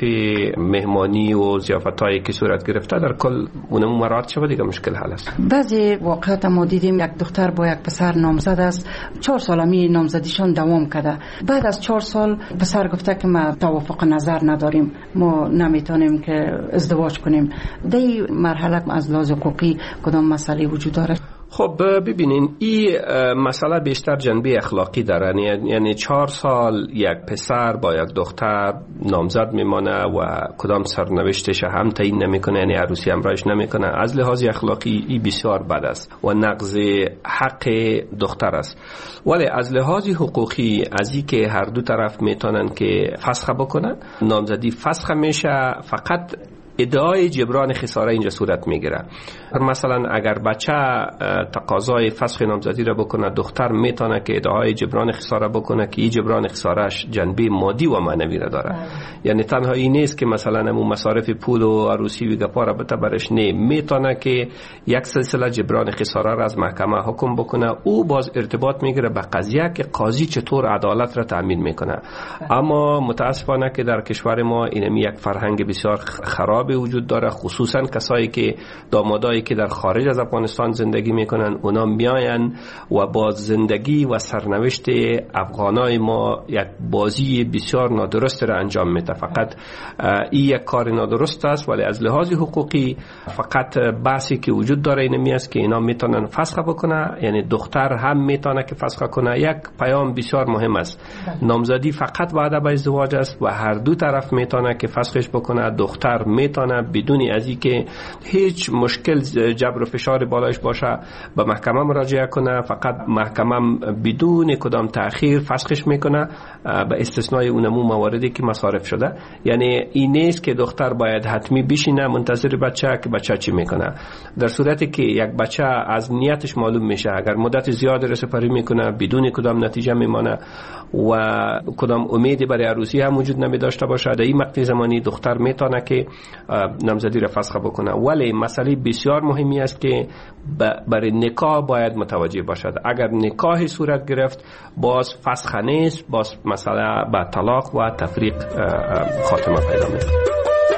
مهمانی و ضیافتایی که صورت گرفته در کل اونمو مراعات شود، دیگه مشکل حل است. بعضی واقعات ما دیدیم یک دختر با یک پسر نامزد است، چهار سال می نامزدیشون دوام کرده. بعد از چهار سال پسر گفته که ما توافق نظر نداریم، ما نمیتونیم که ازدواج کنیم. در این مرحله از لحاظ حقوقی کدام مسئله وجود داره؟ خب ببینین، این مسئله بیشتر جنبه اخلاقی داره. یعنی چهار سال یک پسر با یک دختر نامزد میمانه و کدام سرنوشتش هم تعیین نمیکنه، یعنی عروسی همراهش نمیکنه. از لحاظ اخلاقی این بسیار بد است و نقض حق دختر است. ولی از لحاظ حقوقی از این که هر دو طرف میتونن که فسخ بکنن، نامزدی فسخ میشه، فقط ادعای جبران خساره اینجا صورت میگیره. مثلا اگر بچه تقاضای فسخ نامزدی را بکنه، دختر میتونه که ادعای جبران خساره بکنه که این جبران خسارهش جنبه مادی و معنوی را داره. یعنی تنها این نیست که مثلا همون مصارف پول و عروسی و گپا را بته برش، نه، میتونه که یک سلسله جبران خساره را از محکمه حکم بکنه. او باز ارتباط میگیره به قضیه که قاضی چطور عدالت را تامین میکنه. اما متاسفانه که در کشور ما اینمی یک فرهنگ بسیار خراب وجود داره، خصوصا کسایی که دامادایی که در خارج از افغانستان زندگی میکنن، اونا میاین و با زندگی و سرنوشت افغانای ما یک بازی بسیار نادرست را انجام میده. فقط این یک کار نادرست است، ولی از لحاظ حقوقی فقط بحثی که وجود داره اینمی است که اینا میتونن فسخ بکنه، یعنی دختر هم میتونه که فسخ کنه. یک پیام بسیار مهم است، نامزدی فقط وعده به ازدواج است و هر دو طرف میتونه که فسخش بکنه. دختر میتونه بدون از این که هیچ مشکل جبر و فشار بالایش باشه به محکمه مراجعه کنه، فقط محکمه بدون کدام تأخیر فسخش میکنه به استثنای اونمو مواردی که مصارف شده. یعنی این نیست که دختر باید حتمی بشینه منتظر بچه که بچه چی میکنه. در صورتی که یک بچه از نیتش معلوم میشه، اگر مدت زیاد رسپاری میکنه بدون کدام نتیجه میمانه و کدام امیدی برای عروسی هم وجود نمی داشته باشه، در این مقطع زمانی دختر میتونه که نامزدی را فسخ بکنه. ولی مسئله بسیار مهمی است که برای نکاح باید متوجه باشد. اگر نکاح صورت گرفت باز فسخ نیست، باز مسئله به طلاق و تفریق خاتمه پیدا می‌کند.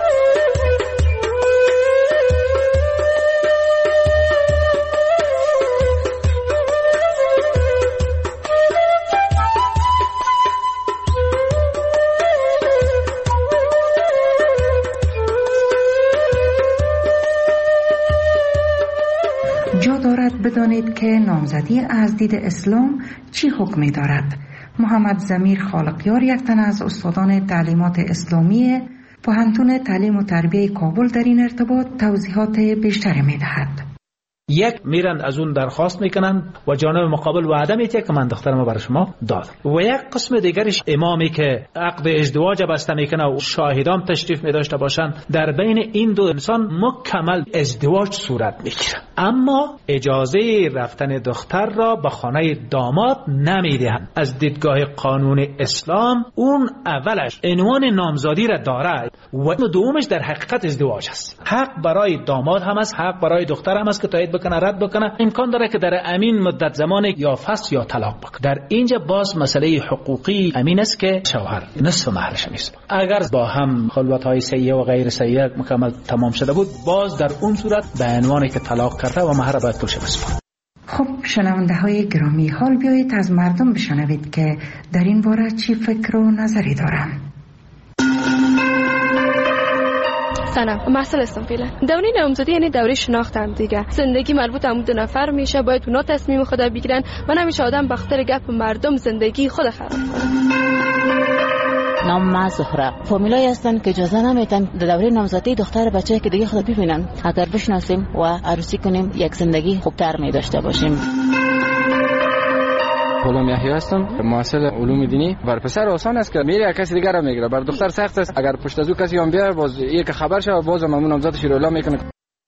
بدانید که نامزدی از دید اسلام چی حکمی دارد. محمد ضمیر خالقیار یک تن از استادان تعلیمات اسلامی پوهنتون تعلیم و تربیه کابل در این ارتباط توضیحات بیشتری می‌دهد. یک میرن از اون درخواست میکنن و جانب مقابل وعده میده که من دخترمو برای شما دادم و یک قسم دیگرش امامی که عقد ازدواج بسته میکنه و شاهدان تشریف میداشته باشن در بین این دو انسان مکمل ازدواج صورت میگیره، اما اجازه رفتن دختر را به خانه داماد نمیدهند. از دیدگاه قانون اسلام اون اولش عنوان نامزادی را داره و دومش در حقیقت ازدواج است. حق برای داماد هم است، حق برای دختر هم است که تایید بکنه رد بکنه. امکان داره که در امین مدت زمان یا فسخ یا طلاق بکنه. در اینجا باز مسئله حقوقی امین است که شوهر نصف مهرش نیست. اگر با هم خلوت‌های سیئه و غیر سیئه مکمل تمام شده بود، باز در اون صورت به عنوان که طلاق کرده و مهر باید پولش بسپاره. خب شنونده های گرامی، حال بیایید از مردم بشنوید که در این باره چی فکر و نظری دارند. سلام، مسئله هستم فعلا. دوره نامزدی یعنی دوره شناخت هم دیگه. زندگی مربوط هم دو نفر میشه، باید اونا تصمیم خود بگیرن و نمیشه آدم بخاطر گپ مردم زندگی خود خراب کنه. نام ما زهره. فامیلایی هستن که اجازه نمیدن در دوره نامزدی دختر بچه که دیگه خود ببینن. اگر بشناسیم و عروسی کنیم یک زندگی خوبتر می داشته باشیم. غلام یحیی هستم، محصل علوم دینی. بر پسر آسان است که میره کسی دیگر را میگیره، بر دختر سخت است. اگر پشت از او کسی هم بیاد باز یک خبر شه باز مامون نامزد شیرالا میکنه.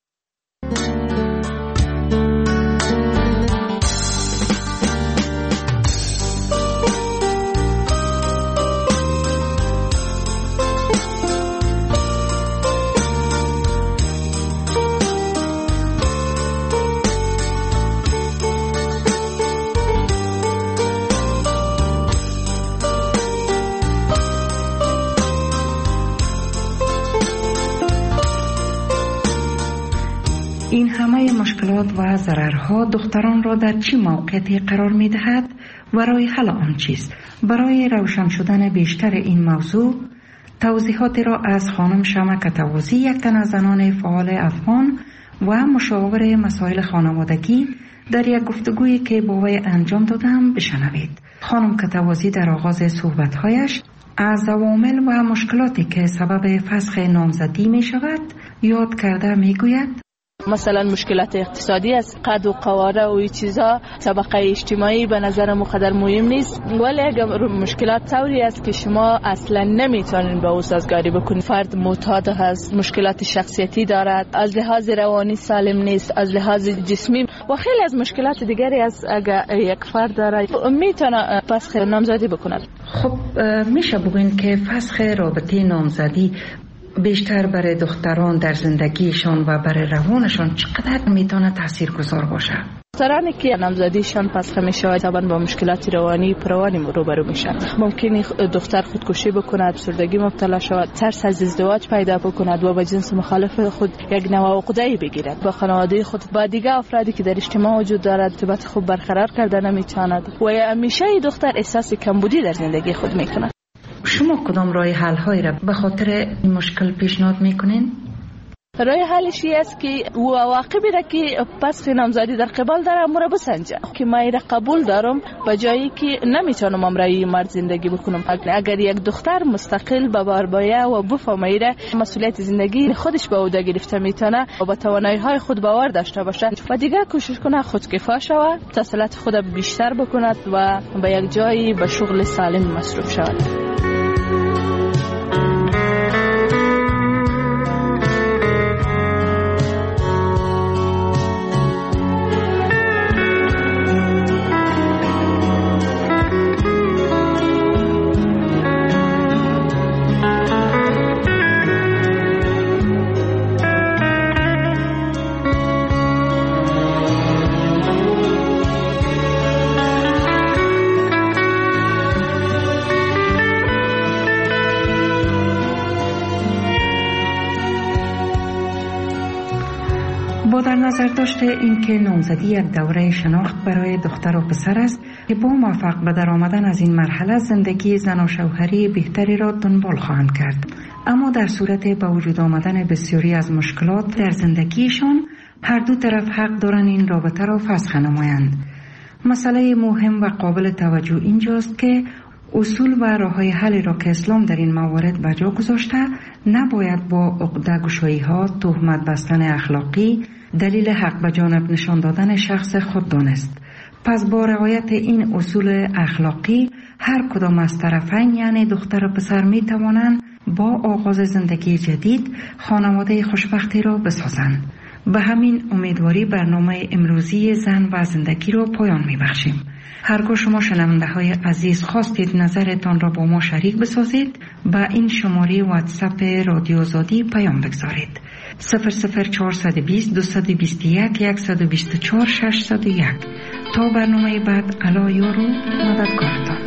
این همه مشکلات و ضررها دختران را در چه موقعیتی قرار می دهد و راه حل آن چیست؟ برای روشن شدن بیشتر این موضوع توضیحاتی را از خانم شمع کتوازی، یک تن از زنان فعال افغان و مشاور مسائل خانوادگی، در یک گفتگویی که با وی انجام دادم بشنوید. خانم کتوازی در آغاز صحبت‌هایش از عوامل و مشکلاتی که سبب فسخ نامزدی می شود یاد کرده می گوید: مثلا مشکلات اقتصادی است، قد و قواره و این چیزا طبقه اجتماعی به نظر مقدر مهم نیست، ولی اگر مشکلات طوری است که شما اصلا نمیتونین به او سازگاری بکنید. فرد معتاد هست، مشکلات شخصیتی دارد، از لحاظ روانی سالم نیست، از لحاظ جسمی و خیلی از مشکلات دیگری است. اگر یک فرد داره میتونه فسخ نامزدی بکند. خب میشه بگوین که فسخ رابطه نامزدی بیشتر برای دختران در زندگیشان و برای روانشان چقدر میتونه تاثیرگذار باشه؟ دخترانی که نامزدیشان فسخ میشه طبعا با مشکلات روانی پروانی روبرو میشن. ممکنه دختر خودکشی بکند، افسردگی مبتلا شود، ترس از ازدواج پیدا بکند و با جنس مخالف خود یک نوع عقده‌ای بگیرد. با خانواده خود با دیگه افرادی که در اجتماع وجود دارد ارتباط خوب برقرار کرده نمیتواند و همیشه دختر احساس کمبودی در زندگی خود میکند. شما کدام راه حل هایی را به خاطر این مشکل پیشنهاد میکنین؟ راه حلش است که او عواقبی را که پس نامزدی در قبال داره امور بسنجه که من را قبول دارم به جایی که نمیتونم امرای مرد زندگی بکنم. اگر یک دختر مستقل به بار باید و بفهمه را مسئولیت زندگی خودش به عهده گرفته میتونه و با توانایی های خود باور داشته باشه و دیگر کوشش کنه خودکفا شود، تحصیلات خود بیشتر بکند و به یک جایی به شغل سالم مصروف شود. با در نظر داشته این که نامزدی یک دوره شناخت برای دختر و پسر است که با موفق به در آمدن از این مرحله زندگی زن و شوهری بهتری را دنبال خواهند کرد، اما در صورت به وجود آمدن بسیاری از مشکلات در زندگیشان هر دو طرف حق دارند این رابطه را فسخ نمایند. مسئله مهم و قابل توجه اینجاست که اصول و راه‌های حل را که اسلام در این موارد به جا گذاشته نباید با عقده‌گشایی‌ها، تهمت بستن اخلاقی، دلیل حق به جانب نشان دادن شخص خود دانست. پس با رعایت این اصول اخلاقی هر کدام از طرفین یعنی دختر و پسر می توانند با آغاز زندگی جدید خانواده خوشبختی را بسازند. به همین امیدواری برنامه امروزی زن و زندگی را پایان می بخشیم. هرگاه شما شنونده های عزیز خواستید نظرتان را با ما شریک بسازید با این شماره واتساپ رادیو آزادی پیام بگذارید. صفر صفر چهارصد و بیست دویست و بیست و یک صد و بیست و چهار ششصد و یک. تا برنامه بعد الا یارو مددکارتان.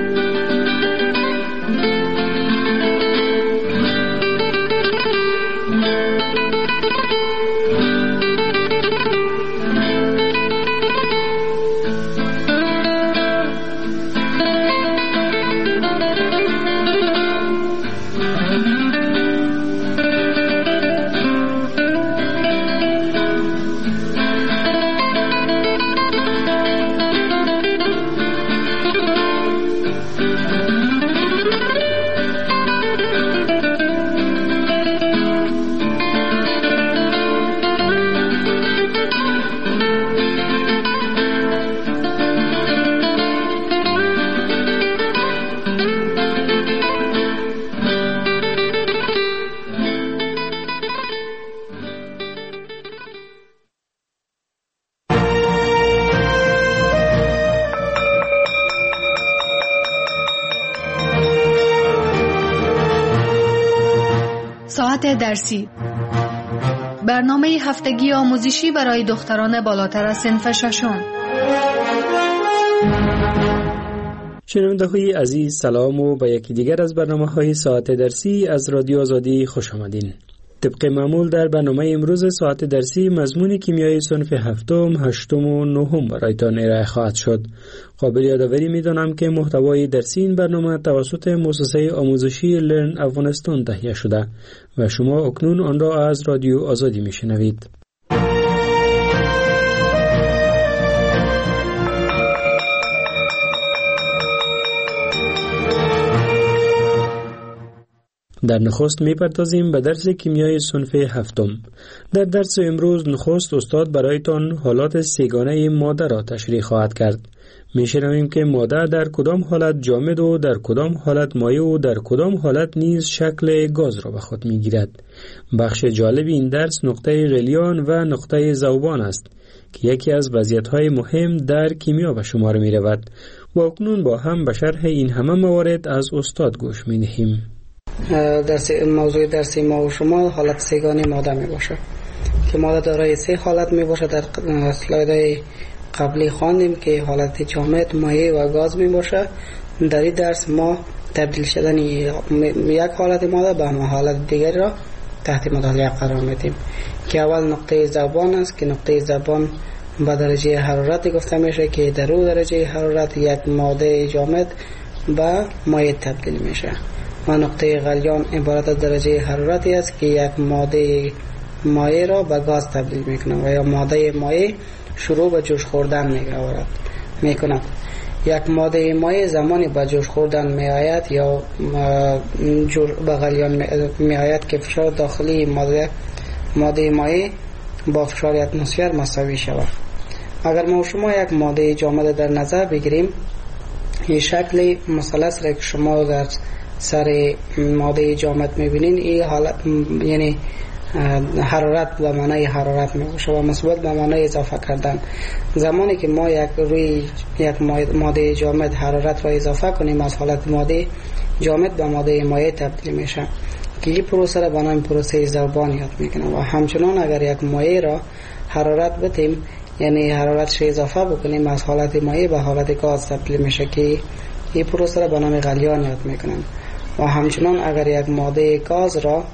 ساعت درسی، برنامه هفتگی آموزشی برای دختران بالاتر از صنف ششم. شنونده های عزیز سلام و به یکی دیگر از برنامه های ساعت درسی از رادیو آزادی خوش آمدین. طبق معمول در برنامه امروز ساعت درسی مضمون کیمیای صنف هفتم، هشتم و نهم برایتان ارائه خواهد شد. قابل یادآوری می‌دانم که محتوای درسی این برنامه توسط مؤسسه آموزشی لرن افغانستان تهیه شده و شما اکنون آن را از رادیو آزادی میشنوید. در نخست میپردازیم به درس کیمیای صنف هفتم. در درس امروز نخست استاد برایتان حالات سه‌گانه ماده را تشریح خواهد کرد. میشنویم که ماده در کدام حالت جامد و در کدام حالت مایع و در کدام حالت نیز شکل گاز را به خود میگیرد. بخش جالب این درس نقطه غلیان و نقطه ذوبان است که یکی از وضعیت‌های مهم در کیمیا به شمار می‌رود. و اکنون با هم به شرح این همه موارد از استاد گوش می‌دهیم. درس موضوع درسی ما و شما حالت سه‌گانه ماده می باشه که ماده دارای سه حالت می باشه. در اسلاید قبلی خواندیم که حالت جامد، مایع و گاز می باشه. در این درس ما تبدیل شدن یک حالت ماده به حالت دیگری را تحت مطالعه قرار میدیم که اول نقطه ذوبان است که نقطه ذوبان به درجه حرارت گفته میشه که در او درجه حرارت یک ماده جامد به مایع تبدیل میشه. و نقطه غلیان عبارت از درجه حرارتی است که یک ماده مایع را به گاز تبدیل میکنه و یا ماده مایع شروع به جوش خوردن میگوارد میکند. یک ماده مایع زمانی به جوش خوردن میآید یا به غلیان میآید که فشار داخلی ماده ماده مایع با فشار اتمسفر مساوی شود. اگر ما شما یک ماده جامد در نظر بگیریم، این شکل مثلث را که شما در سر ماده جامد میبینین، این حالت یعنی حرارت به معنای حرارت میباشه و مثبت به معنای اضافه کردن. زمانی که ما یک روی یک ماده جامد حرارت را اضافه کنیم، از حالت ماده جامد به ماده مایع تبدیل میشه که این پروسه را به نام پروسه ذوبان یاد میکنه. و همچنان اگر یک مایع را حرارت بدیم، یعنی حرارتش اضافه بکنیم، از حالت مایع به حالت گاز تبدیل میشه که این پروسه را به نام غلیان یاد میکنن. و همچنان اگر یک ماده گاز را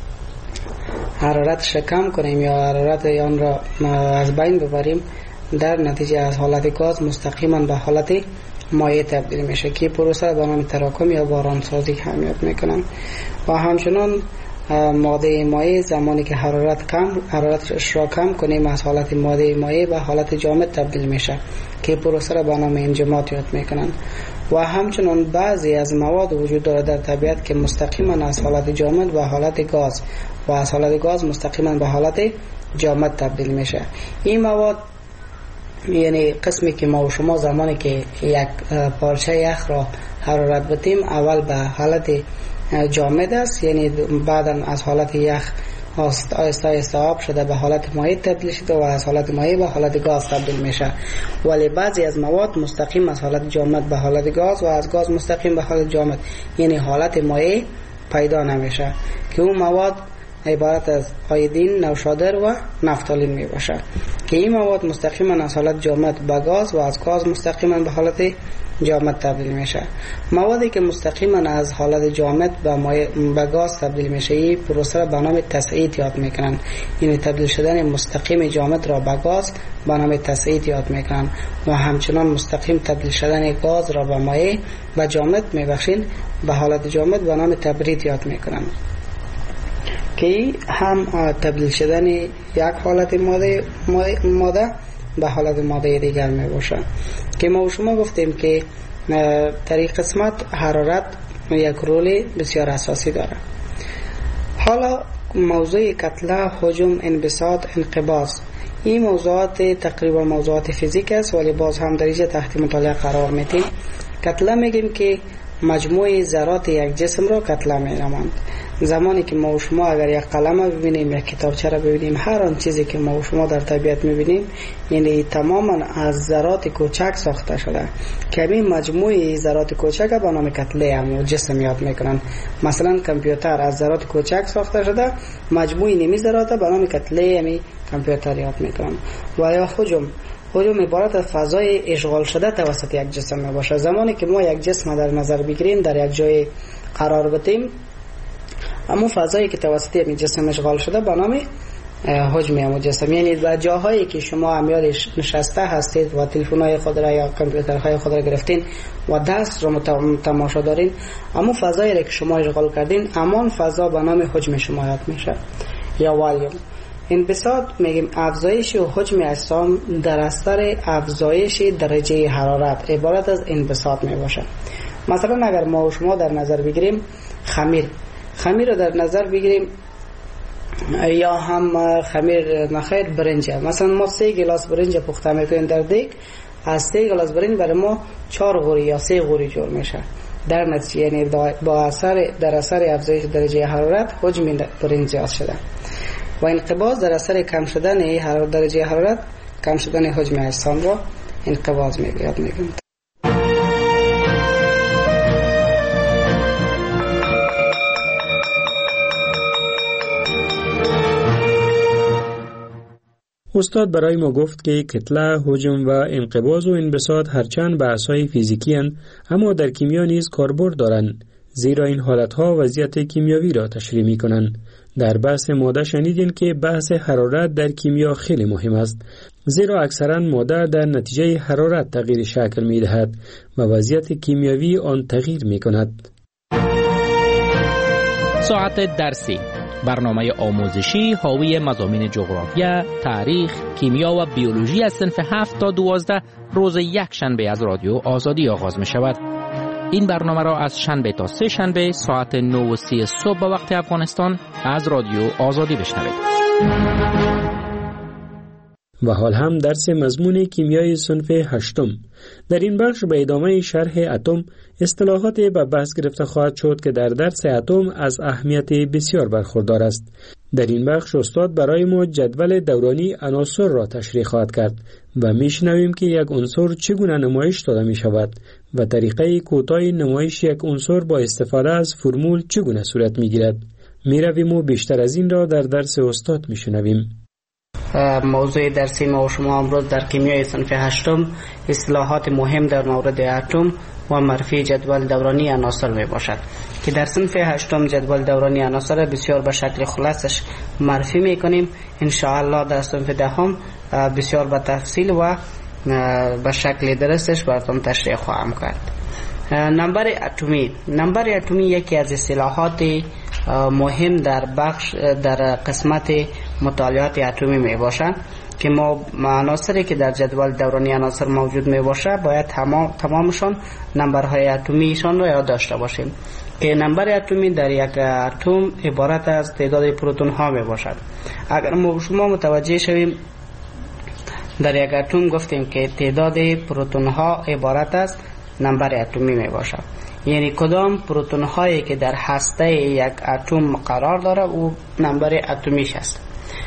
حرارتش کم کنیم یا حرارت آن را از بین ببریم، در نتیجه از حالت گاز مستقیما به حالت مایع تبدیل میشه که پروسه را به نام تراکم یا بارانسازی هم یاد میکنن. و همچنان ماده مایع زمانی که حرارت کم حرارتش را کم کنیم از حالت ماده مایع به حالت جامد تبدیل میشه که پروسه را به نام انجماد یاد میکنن. و همچنین بعضی از مواد وجود داره در طبیعت که مستقیما از حالت جامد به حالت گاز و از حالت گاز مستقیما به حالت جامد تبدیل میشه. این مواد یعنی قسمی که ما و شما زمانی که یک پارچه یخ را حرارت بدیم اول به حالت جامد است، یعنی بعدا از حالت یخ آهسته آهسته آب شده به حالت مایع تبدیل شده و از حالت مایع به حالت گاز تبدیل میشه. ولی بعضی از مواد مستقیم از حالت جامد به حالت گاز و از گاز مستقیم به حالت جامد یعنی حالت مایع پیدا نمیشه که اون مواد عبارت از آیودین، نوشادر و نفتالین می باشه که این مواد مستقیما از حالت جامد به گاز و از گاز مستقیما به حالت جامد تبدیل میشه. موادی که مستقیما از حالت جامد به به گاز تبدیل میشه این پروسه را به نام تصعید یاد میکنن، یعنی تبدیل شدن مستقیم جامد را به گاز به نام تصعید یاد میکنن و همچنان مستقیم تبدیل شدن گاز را به مایع و جامد میبخشین به حالت جامد به نام تبرید یاد میکنن که هم تبدیل شدن یک حالت ماده ماده به حالت ماده دیگر می باشه که ما و شما گفتیم که در این قسمت حرارت یک رول بسیار اساسی داره. حالا موضوع کتله، حجم، انبساط، انقباض این موضوعات تقریبا موضوعات فیزیک است ولی باز هم در اینجا تحت مطالعه قرار میدیم. کتله میگیم که مجموع ذرات یک جسم را کتله می‌نامند. زمانی که ما و شما اگر یک قلم ببینیم یک کتابچه را ببینیم هر آن چیزی که ما و شما در طبیعت می‌بینیم یعنی تماما از ذرات کوچک ساخته شده که همین مجموع ذرات کوچک به نام کتله هم جسم یاد میکنن. مثلا کامپیوتر از ذرات کوچک ساخته شده، مجموع نمی ذرات به نام کتله همین کامپیوتر یاد میکنن. و یا حجم حجم عبارت از فضای اشغال شده توسط یک جسم می باشه. زمانی که ما یک جسم در نظر بگیریم در یک جای قرار بدیم اما فضایی که توسط این جسم اشغال شده به نام حجم همون جسم، یعنی در جاهایی که شما امیال نشسته هستید و تلفن‌های خود را یا کامپیوترهای خود را گرفتین و دست را تماشا دارین اما فضایی را که شما اشغال کردین همان فضا به نام حجم شما یاد میشه یا والیوم. انبساط میگیم افزایش و حجم اجسام در اثر افزایش درجه حرارت عبارت از انبساط می باشه. مثلا اگر ما و شما در نظر بگیریم خمیر خمیر رو در نظر بگیریم یا هم خمیر نخیر برنج، مثلا ما سه گلاس برنج پخته میکنیم در دیگ، از سه گلاس برنج برای ما چهار غوری یا سه غوری جور میشه در نتیجه، یعنی با اثر در اثر افزایش درجه حرارت حجم برنج زیاد شده. و انقباض در اثر کم شدن حرارت درجه حرارت کم شدن حجم اجسام را انقباض میگوید میگیم. استاد برای ما گفت که کتله، حجم و انقباض و انبساط هرچند بحث‌های فیزیکی هستند اما در کیمیا نیز کاربرد دارند، زیرا این حالتها وضعیت کیمیاوی را تشریح می‌کنند. در بحث ماده شنیدین که بحث حرارت در کیمیا خیلی مهم است، زیرا اکثرا ماده در نتیجه حرارت تغییر شکل می‌دهد و وضعیت کیمیاوی آن تغییر می‌کند. ساعت درسی، برنامه آموزشی حاوی مضامین جغرافیا، تاریخ، کیمیا و بیولوژی از صنف هفت تا دوازده روز یک شنبه از رادیو آزادی آغاز می شود. این برنامه را از شنبه تا سه شنبه ساعت نه و سی صبح به وقت افغانستان از رادیو آزادی بشنوید. و حال هم درس مضمون کیمیای صنف هشتم. در این بخش به ادامه شرح اتم اصطلاحات به بحث گرفته خواهد شد که در درس اتم از اهمیت بسیار برخوردار است. در این بخش استاد برای ما جدول دورانی عناصر را تشریح خواهد کرد و میشنویم که یک عنصر چگونه نمایش داده می شود و طریقه کوتاه نمایش یک عنصر با استفاده از فرمول چگونه صورت می گیرد. می رویم و بیشتر از این را در درس استاد می شنویم. موضوع درسی ما و شما امروز در کیمیای صنف هشتم اصطلاحات مهم در مورد اتم و معرفی جدول دورانی عناصر می باشد که در صنف هشتم جدول دورانی عناصر بسیار به شکل خلاصش معرفی می کنیم. ان شاء الله در صنف دهم بسیار به تفصیل و به شکل درستش براتون تشریح خواهم کرد. نمبر اتمی نمبر اتمی یکی از اصطلاحات مهم در بخش در قسمت مطالعات اتمی می باشند که ما عناصری که در جدول دورانی عناصر موجود می باشه باید تمام تمامشان نمبرهای اتمیشان را یاد داشته باشیم که نمبر اتمی در یک اتم عبارت از تعداد پروتون ها می باشد. اگر ما شما متوجه شویم در یک اتم گفتیم که تعداد پروتون ها عبارت از نمبر اتمی می باشد، یعنی کدام پروتون هایی که در هسته یک اتم قرار داره او نمبر اتمیش است.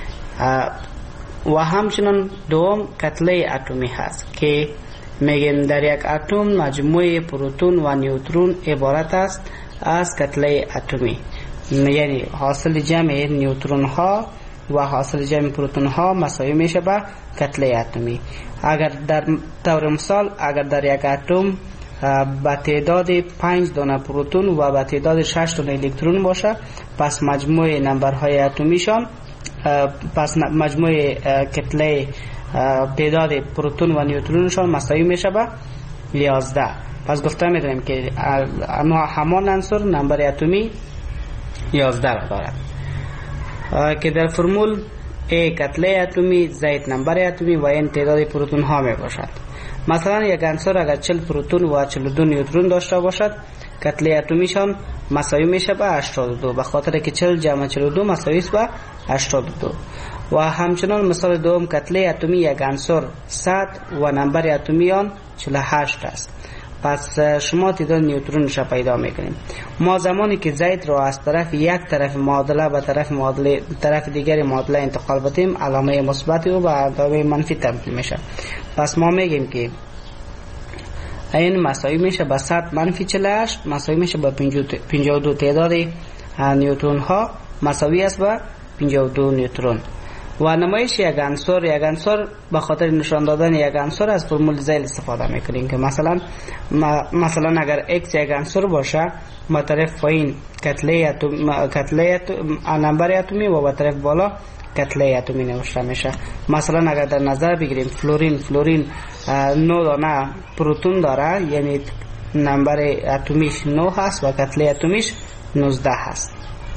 و همچنین دوم کتله اتمی هست که میگیم در یک اتم مجموعه پروتون و نیوترون عبارت است از کتله اتمی، یعنی حاصل جمع نیوترون ها و حاصل جمع پروتون ها مساوی میشه به کتله اتمی. اگر در طور مثال اگر در یک اتم با تعداد پنج دانه پروتون و با تعداد شش دانه الکترون باشه، پس مجموع نمبرهای اتمیشان پس مجموع کتله تعداد پروتون و نیوترونشان مساوی میشه به یازده. پس گفته میدونیم که همان عنصر نمبر اتمی یازده را دارد که در فرمول A کتله اتمی زائد نمبر اتمی و این تعداد پروتون ها می باشد. مثلا یک عنصر اگر چهل پروتون و چهل و دو نیوترون داشته باشد، کتله اتمیشان مساوی میشه به هشتاد و دو، به خاطر که چهل جمع چهل و دو مساوی است به هشتاد و دو. و همچنان مثال دوم کتله اتمی یک عنصر صد و نمبر اتمی آن چهل و هشت است. پس شما تعداد نیوترونش را پیدا میکنیم. ما زمانی که زید را از طرف یک طرف معادله به طرف معادله طرف دیگر معادله انتقال بدیم، علامه مثبت و به علامه منفی تبدیل میشه. پس ما میگیم که این مساوی میشه به صد منفی چهل و هشت مساوی میشه به پنجاه و دو. تعداد نیوترون ها مساوی است به پنجاه و دو نیوترون. و نمایش یک عنصر یک عنصر به خاطر نشان دادن یک عنصر از فرمول زیل استفاده میکنیم که مثلا مثلا اگر x یک عنصر باشه، ما طرف پایین کتله اتم کتله نمبر اتمی و به طرف بالا کتله اتمی نوشته میشه. مثلا اگر در نظر بگیریم فلورین فلورین نه دانه پروتون داره، یعنی نمبر اتمیش نه هست و کتله اتمیش نوزده هست.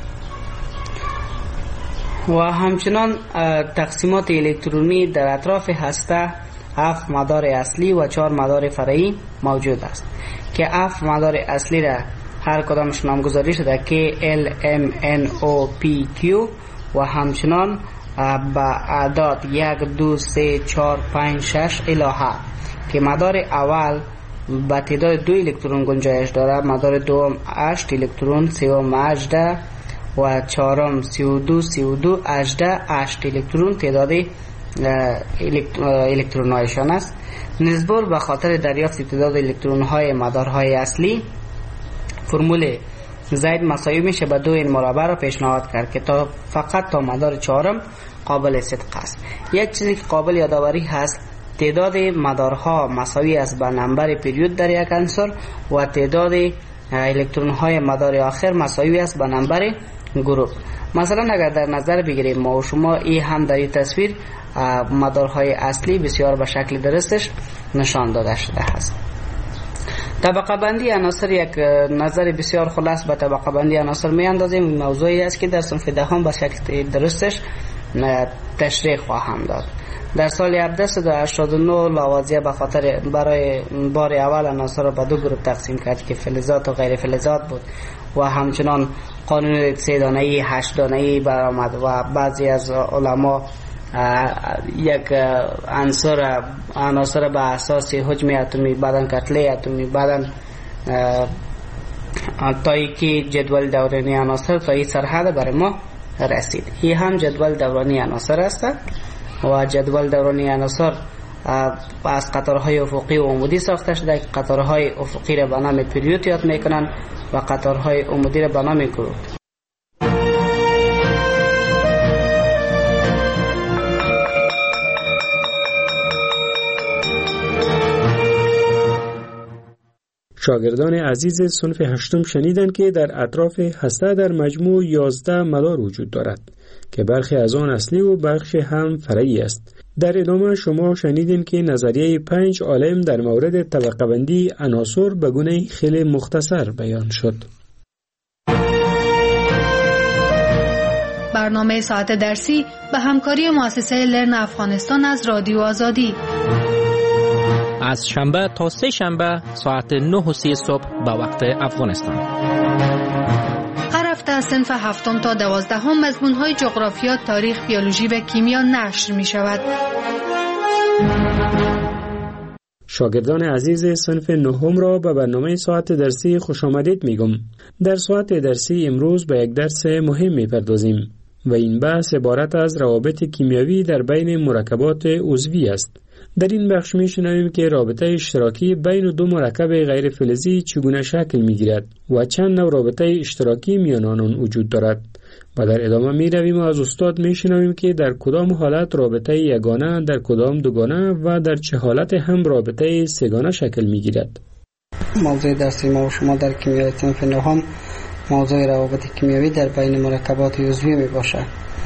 و همچنان تقسیمات الکترونی در اطراف هسته هفت مدار اصلی و چهار مدار فرعی موجود است که هفت مدار اصلی را هر کدامش نامگذاری شده که L M N O P Q و همچنان با اعداد یک دو سه چهار پنج شش الهه که مدار اول با تعداد دو الکترون گنجایش داره، مدار دوم هشت الکترون، سوم هجده و چهارم سی و دو سی و دو هجده هشت الکترون تعداد الکترون هایشان است. نسبت به خاطر دریافت تعداد الکترون های مدارهای اصلی، فرمول زید مساوی میشه به دو این مربع را پیشنهاد کرد که تا فقط تا مدار چهارم قابل صدق است. یک چیزی که قابل یادآوری هست، تعداد مدارها مساوی است به نمبر پریود در یک عنصر و تعداد الکترون های مدار آخر مساوی است به نمبر گروه. مثلا اگر در نظر بگیریم ما و شما این هم در این تصویر مدارهای اصلی بسیار به شکل درستش نشان داده شده است. طبقه بندی عناصر یک نظر بسیار خلاص به طبقه بندی عناصر می اندازیم. موضوعی است که در صنف دهم به شکل درستش تشریح خواهم داد. در سال هزار و هفتصد و هشتاد و نه لاوازیه به خاطر برای بار اول عناصر را به دو گروه تقسیم کرد که فلزات و غیر فلزات بود و همچنان قانون سه دانه‌ای هشت دانه‌ای برآمد و بعضی از علما یک عنصر عناصر به اساس حجم اتمی، بعدن کتله اتمی، بعدن تایی که جدول دورانی عناصر تا این سرحد برای ما رسید. این هم جدول دورانی عناصر است و جدول دورانی عناصر از قطارهای افقی و عمودی ساخته شده که قطارهای افقی را به نام پریود یاد میکنن و قطارهای عمودی را به نام گروه. شاگردان عزیز صنف هشتم شنیدند که در اطراف هسته در مجموع یازده مدار وجود دارد که برخی از آن اصلی و بخش هم فرعی است. در ادامه شما شنیدین که نظریه پنج عالم در مورد طبقه بندی عناصر به گونه خیلی مختصر بیان شد. برنامه ساعت درسی به همکاری مؤسسه لرن افغانستان از رادیو آزادی. از شنبه تا سه شنبه ساعت نه و سی صبح به وقت افغانستان. هر هفته از صنف هفتم تا دوازدهم مضمون‌های جغرافیا، تاریخ، بیولوژی و کیمیا نشر می شود. شاگردان عزیز صنف نهم را به برنامه ساعت درسی خوش آمدید میگم. در ساعت درسی امروز به یک درس مهم میپردازیم و این بحث عبارت از روابط کیمیایی در بین مرکبات عضوی است. در این بخش میشنویم که رابطه اشتراکی بین دو مرکب غیر فلزی چگونه شکل میگیرد و چند نوع رابطه اشتراکی میان آنان وجود دارد. و در ادامه می رویم و از استاد می شنویم که در کدام حالت رابطه یگانه، در کدام دوگانه و در چه حالت هم رابطه سه‌گانه شکل می گیرد. موضوع درسی ما و شما در کیمیای صنف نهم موضوع روابط کیمیایی در بین مرکبات عضوی می باشد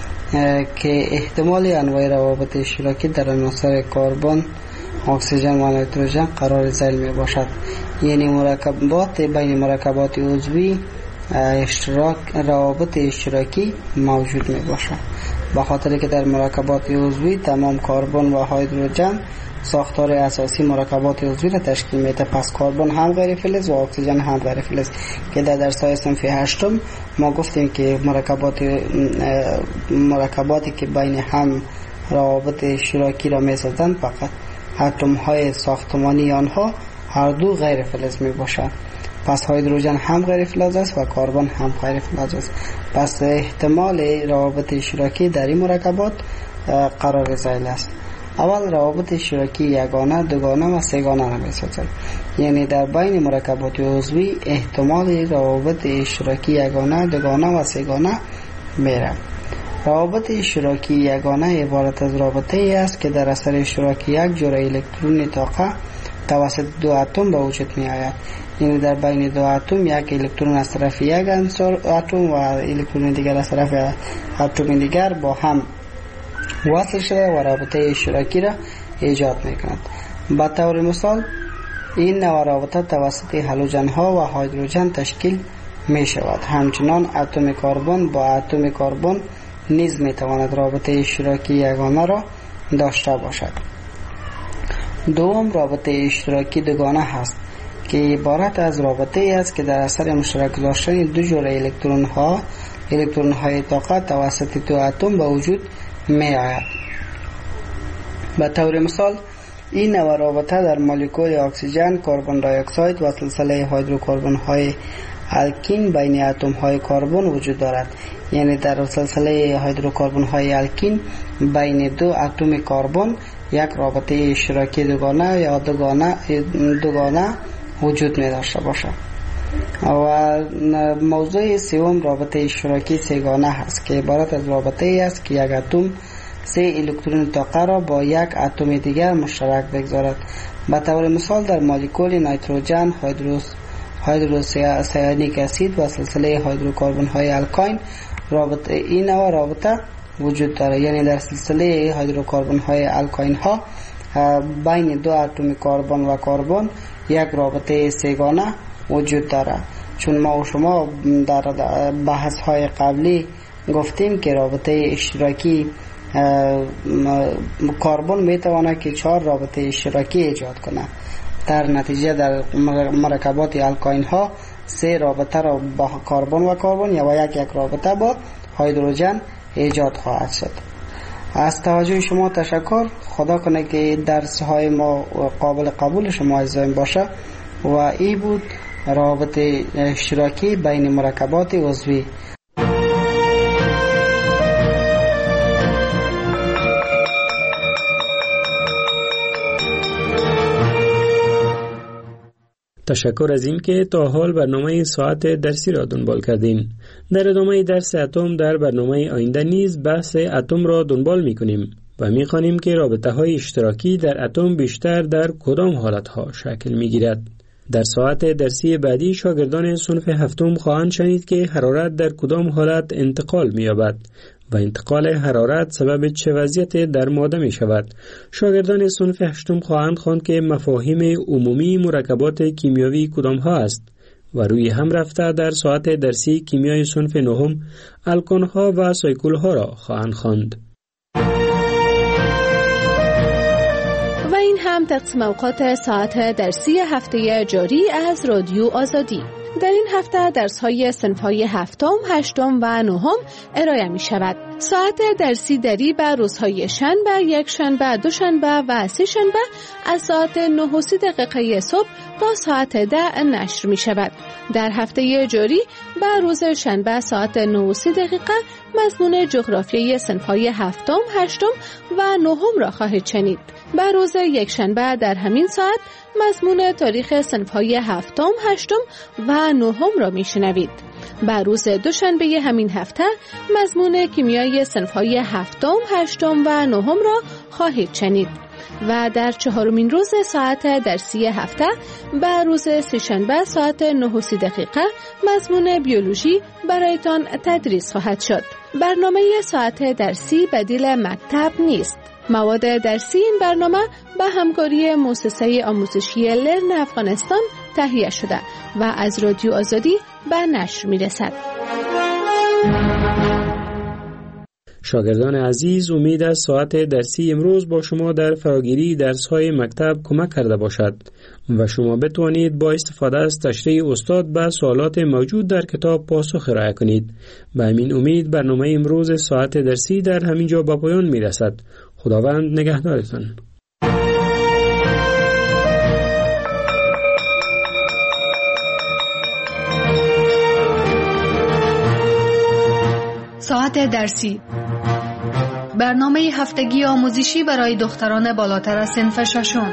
که احتمال انواع روابط اشتراکی در عناصر کربن، اکسیژن و نیتروژن قرار ذیل می باشد. یعنی مرکبات بین مرکبات عضوی اشتراک روابط اشتراکی موجود می باشد، به خاطر که در مرکبات عضوی تمام کربن و هیدروژن ساختار اساسی مرکبات عضوی را تشکیل میده. پس کربن هم غیر فلز و اکسیژن هم غیر فلز که در درس‌های صنف هشتم ما گفتیم که مرکبات مرکباتی که بین هم روابط اشتراکی را میسازند فقط اتم های ساختمانی آنها هر دو غیر فلز می باشند. پس هیدروژن هم غیر فلز است و کربن هم غیر فلز است. پس احتمال روابط اشتراکی در این مرکبات قرار ذیل است. اول روابط اشتراکی یگانه، دوگانه و سه‌گانه را می‌سازد. یعنی در بین مرکبات عضوی احتمال روابط اشتراکی یگانه، دوگانه و سه‌گانه میره. روابط اشتراکی یگانه عبارت از رابطه ای است که در اثر اشتراک یک جور الکترون طاقه توسط دو اتم به وجود می آید. یعنی در بین دو اتم یک الکترون از طرف یک عنصر اتم و الکترون دیگر از طرف اتم دیگر با هم وصل شده و رابطه اشتراکی را ایجاد می کند. به طور مثال این نوع رابطه توسط هالوژن ها و هیدروژن تشکیل می شود. همچنان اتم کربن با اتم کربن نیز می تواند رابطه اشتراکی یگانه را داشته باشد. دوم رابطه اشتراکی دوگانه هست که عبارت از رابطه ای است که در اثر مشترک گذاشتن دو جور الکترون ها الکترون های طاقه توسط دو اتم به وجود می آید. به طور مثال این نوع رابطه در مولکول اکسیژن، کربن دی اکساید و سلسله هیدروکربن های الکین بین اتم های کربن وجود دارد. یعنی در سلسله هیدروکربن های الکین بین دو اتم کربن یک رابطه اشتراکی دوگانه یا دوگانه دوگانه وجود می داشته باشد. و موضوع سوم رابطه اشتراکی سه‌گانه هست که عبارت از رابطه ای است که یک اتم سه الکترون طاقه را با یک اتم دیگر مشترک بگذارد. به طور مثال در مولکول نیتروژن، هیدروس هیدروسیانیک اسید و سلسله هیدروکربن های الکاین رابطه این نوع رابطه وجود دارد. یعنی در سلسله هیدروکربن های الکاین ها بین دو اتم کربن و کربن یک رابطه سه‌گانه وجود دارد. چون ما و شما در بحث های قبلی گفتیم که رابطه اشتراکی کربن میتواند که چهار رابطه اشتراکی ایجاد کنه. در نتیجه در مرکبات الکاین ها سه رابطه را با کربن و کربن یا یک یک رابطه با هیدروژن ایجاد خواهد شد. از توجه شما تشکر. خدا کنه که درس های ما قابل قبول شما عزیزان باشه. و این بود روابط اشتراکی بین مرکبات عضوی. تشکر از این که تا حال برنامه ساعت درسی را دنبال کردین. در ادامه درس اتم در برنامه آینده نیز بحث اتم را دنبال می کنیم و می خوانیم که رابطه های اشتراکی در اتم بیشتر در کدام حالت ها شکل می گیرد. در ساعت درسی بعدی شاگردان صنف هفتم خواهند شنید که حرارت در کدام حالت انتقال می یابد و انتقال حرارت سبب چه وضعیت در ماده می شود. شاگردان صنف هشتم خواهند خواند که مفاهیم عمومی مرکبات کیمیایی کدام ها است و روی هم رفته در ساعت درسی کیمیای صنف نهم الکانها و سایکلها را خواهند خواند. و این هم تقسیم اوقات ساعت درسی هفته جاری از رادیو آزادی. در این هفته درس‌های صنف‌های هفتم، هشتم و نهم ارائه می‌شود. ساعت درسی دری بر روزهای شنبه، یک شنبه، دو شنبه و سه شنبه از ساعت نه و سی دقیقه صبح تا ساعت ده نشر می‌شود. در هفته جاری بر روز شنبه ساعت نه و سی دقیقه مضمون جغرافیای صنف‌های هفتم، هشتم و نهم را خواهید شنید. بر روز یک شنبه در همین ساعت مضمون تاریخ صنف‌های هفتم، هشتم و نهم را میشنوید. بر روز دوشنبه همین هفته مضمون کیمیای صنف‌های هفتم، هشتم و نهم را خواهید شنید. و در چهارمین روز ساعت درسی هفته بر روز سه‌شنبه ساعت نه و سی دقیقه مضمون بیولوژی برایتان تدریس خواهد شد. برنامه ساعت درسی بدیل مکتب نیست. مواد درسی این برنامه به همکاری مؤسسه آموزشی لرن افغانستان تهیه شده و از رادیو آزادی به نشر می‌رسد. شاگردان عزیز، امید است ساعت درسی امروز با شما در فراگیری درس‌های مکتب کمک کرده باشد و شما بتوانید با استفاده از تشریح استاد به سوالات موجود در کتاب پاسخ ارائه کنید. به همین امید برنامه امروز ساعت درسی در همین جا به پایان می‌رسد. خداوند نگهدارتان. ساعت درسی، برنامه هفتگی آموزشی برای دختران بالاتر از صنف ششم.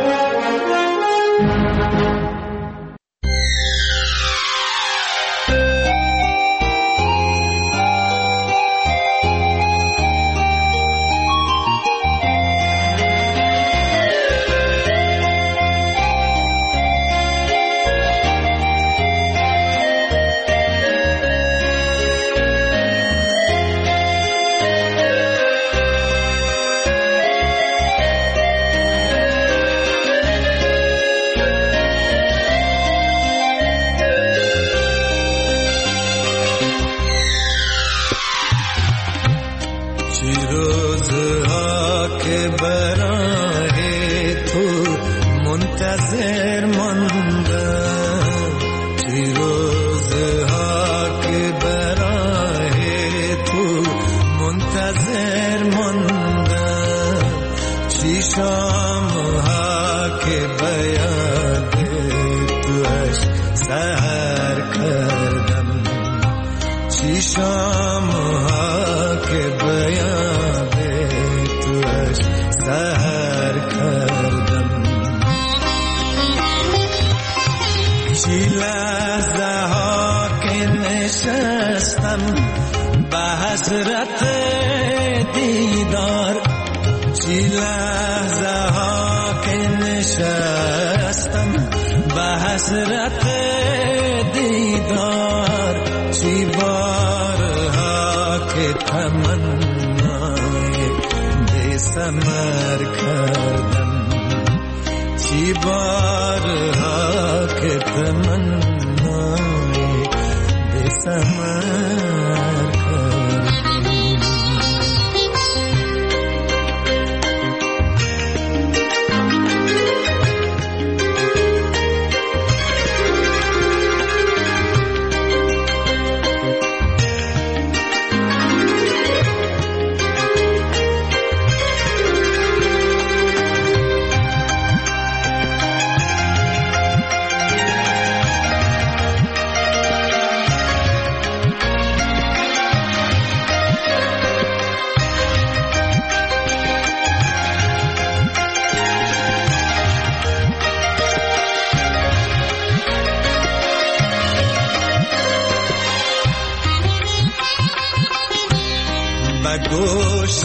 گوش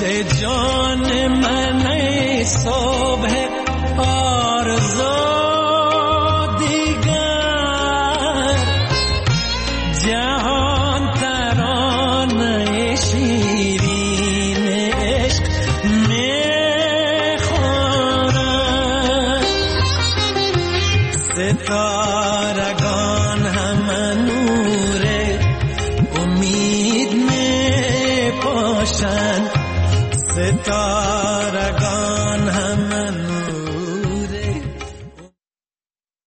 جان من صبح آرزو دیگر جهان ترانه شیرین عشق میخورد ستارگان هم روشن ستاره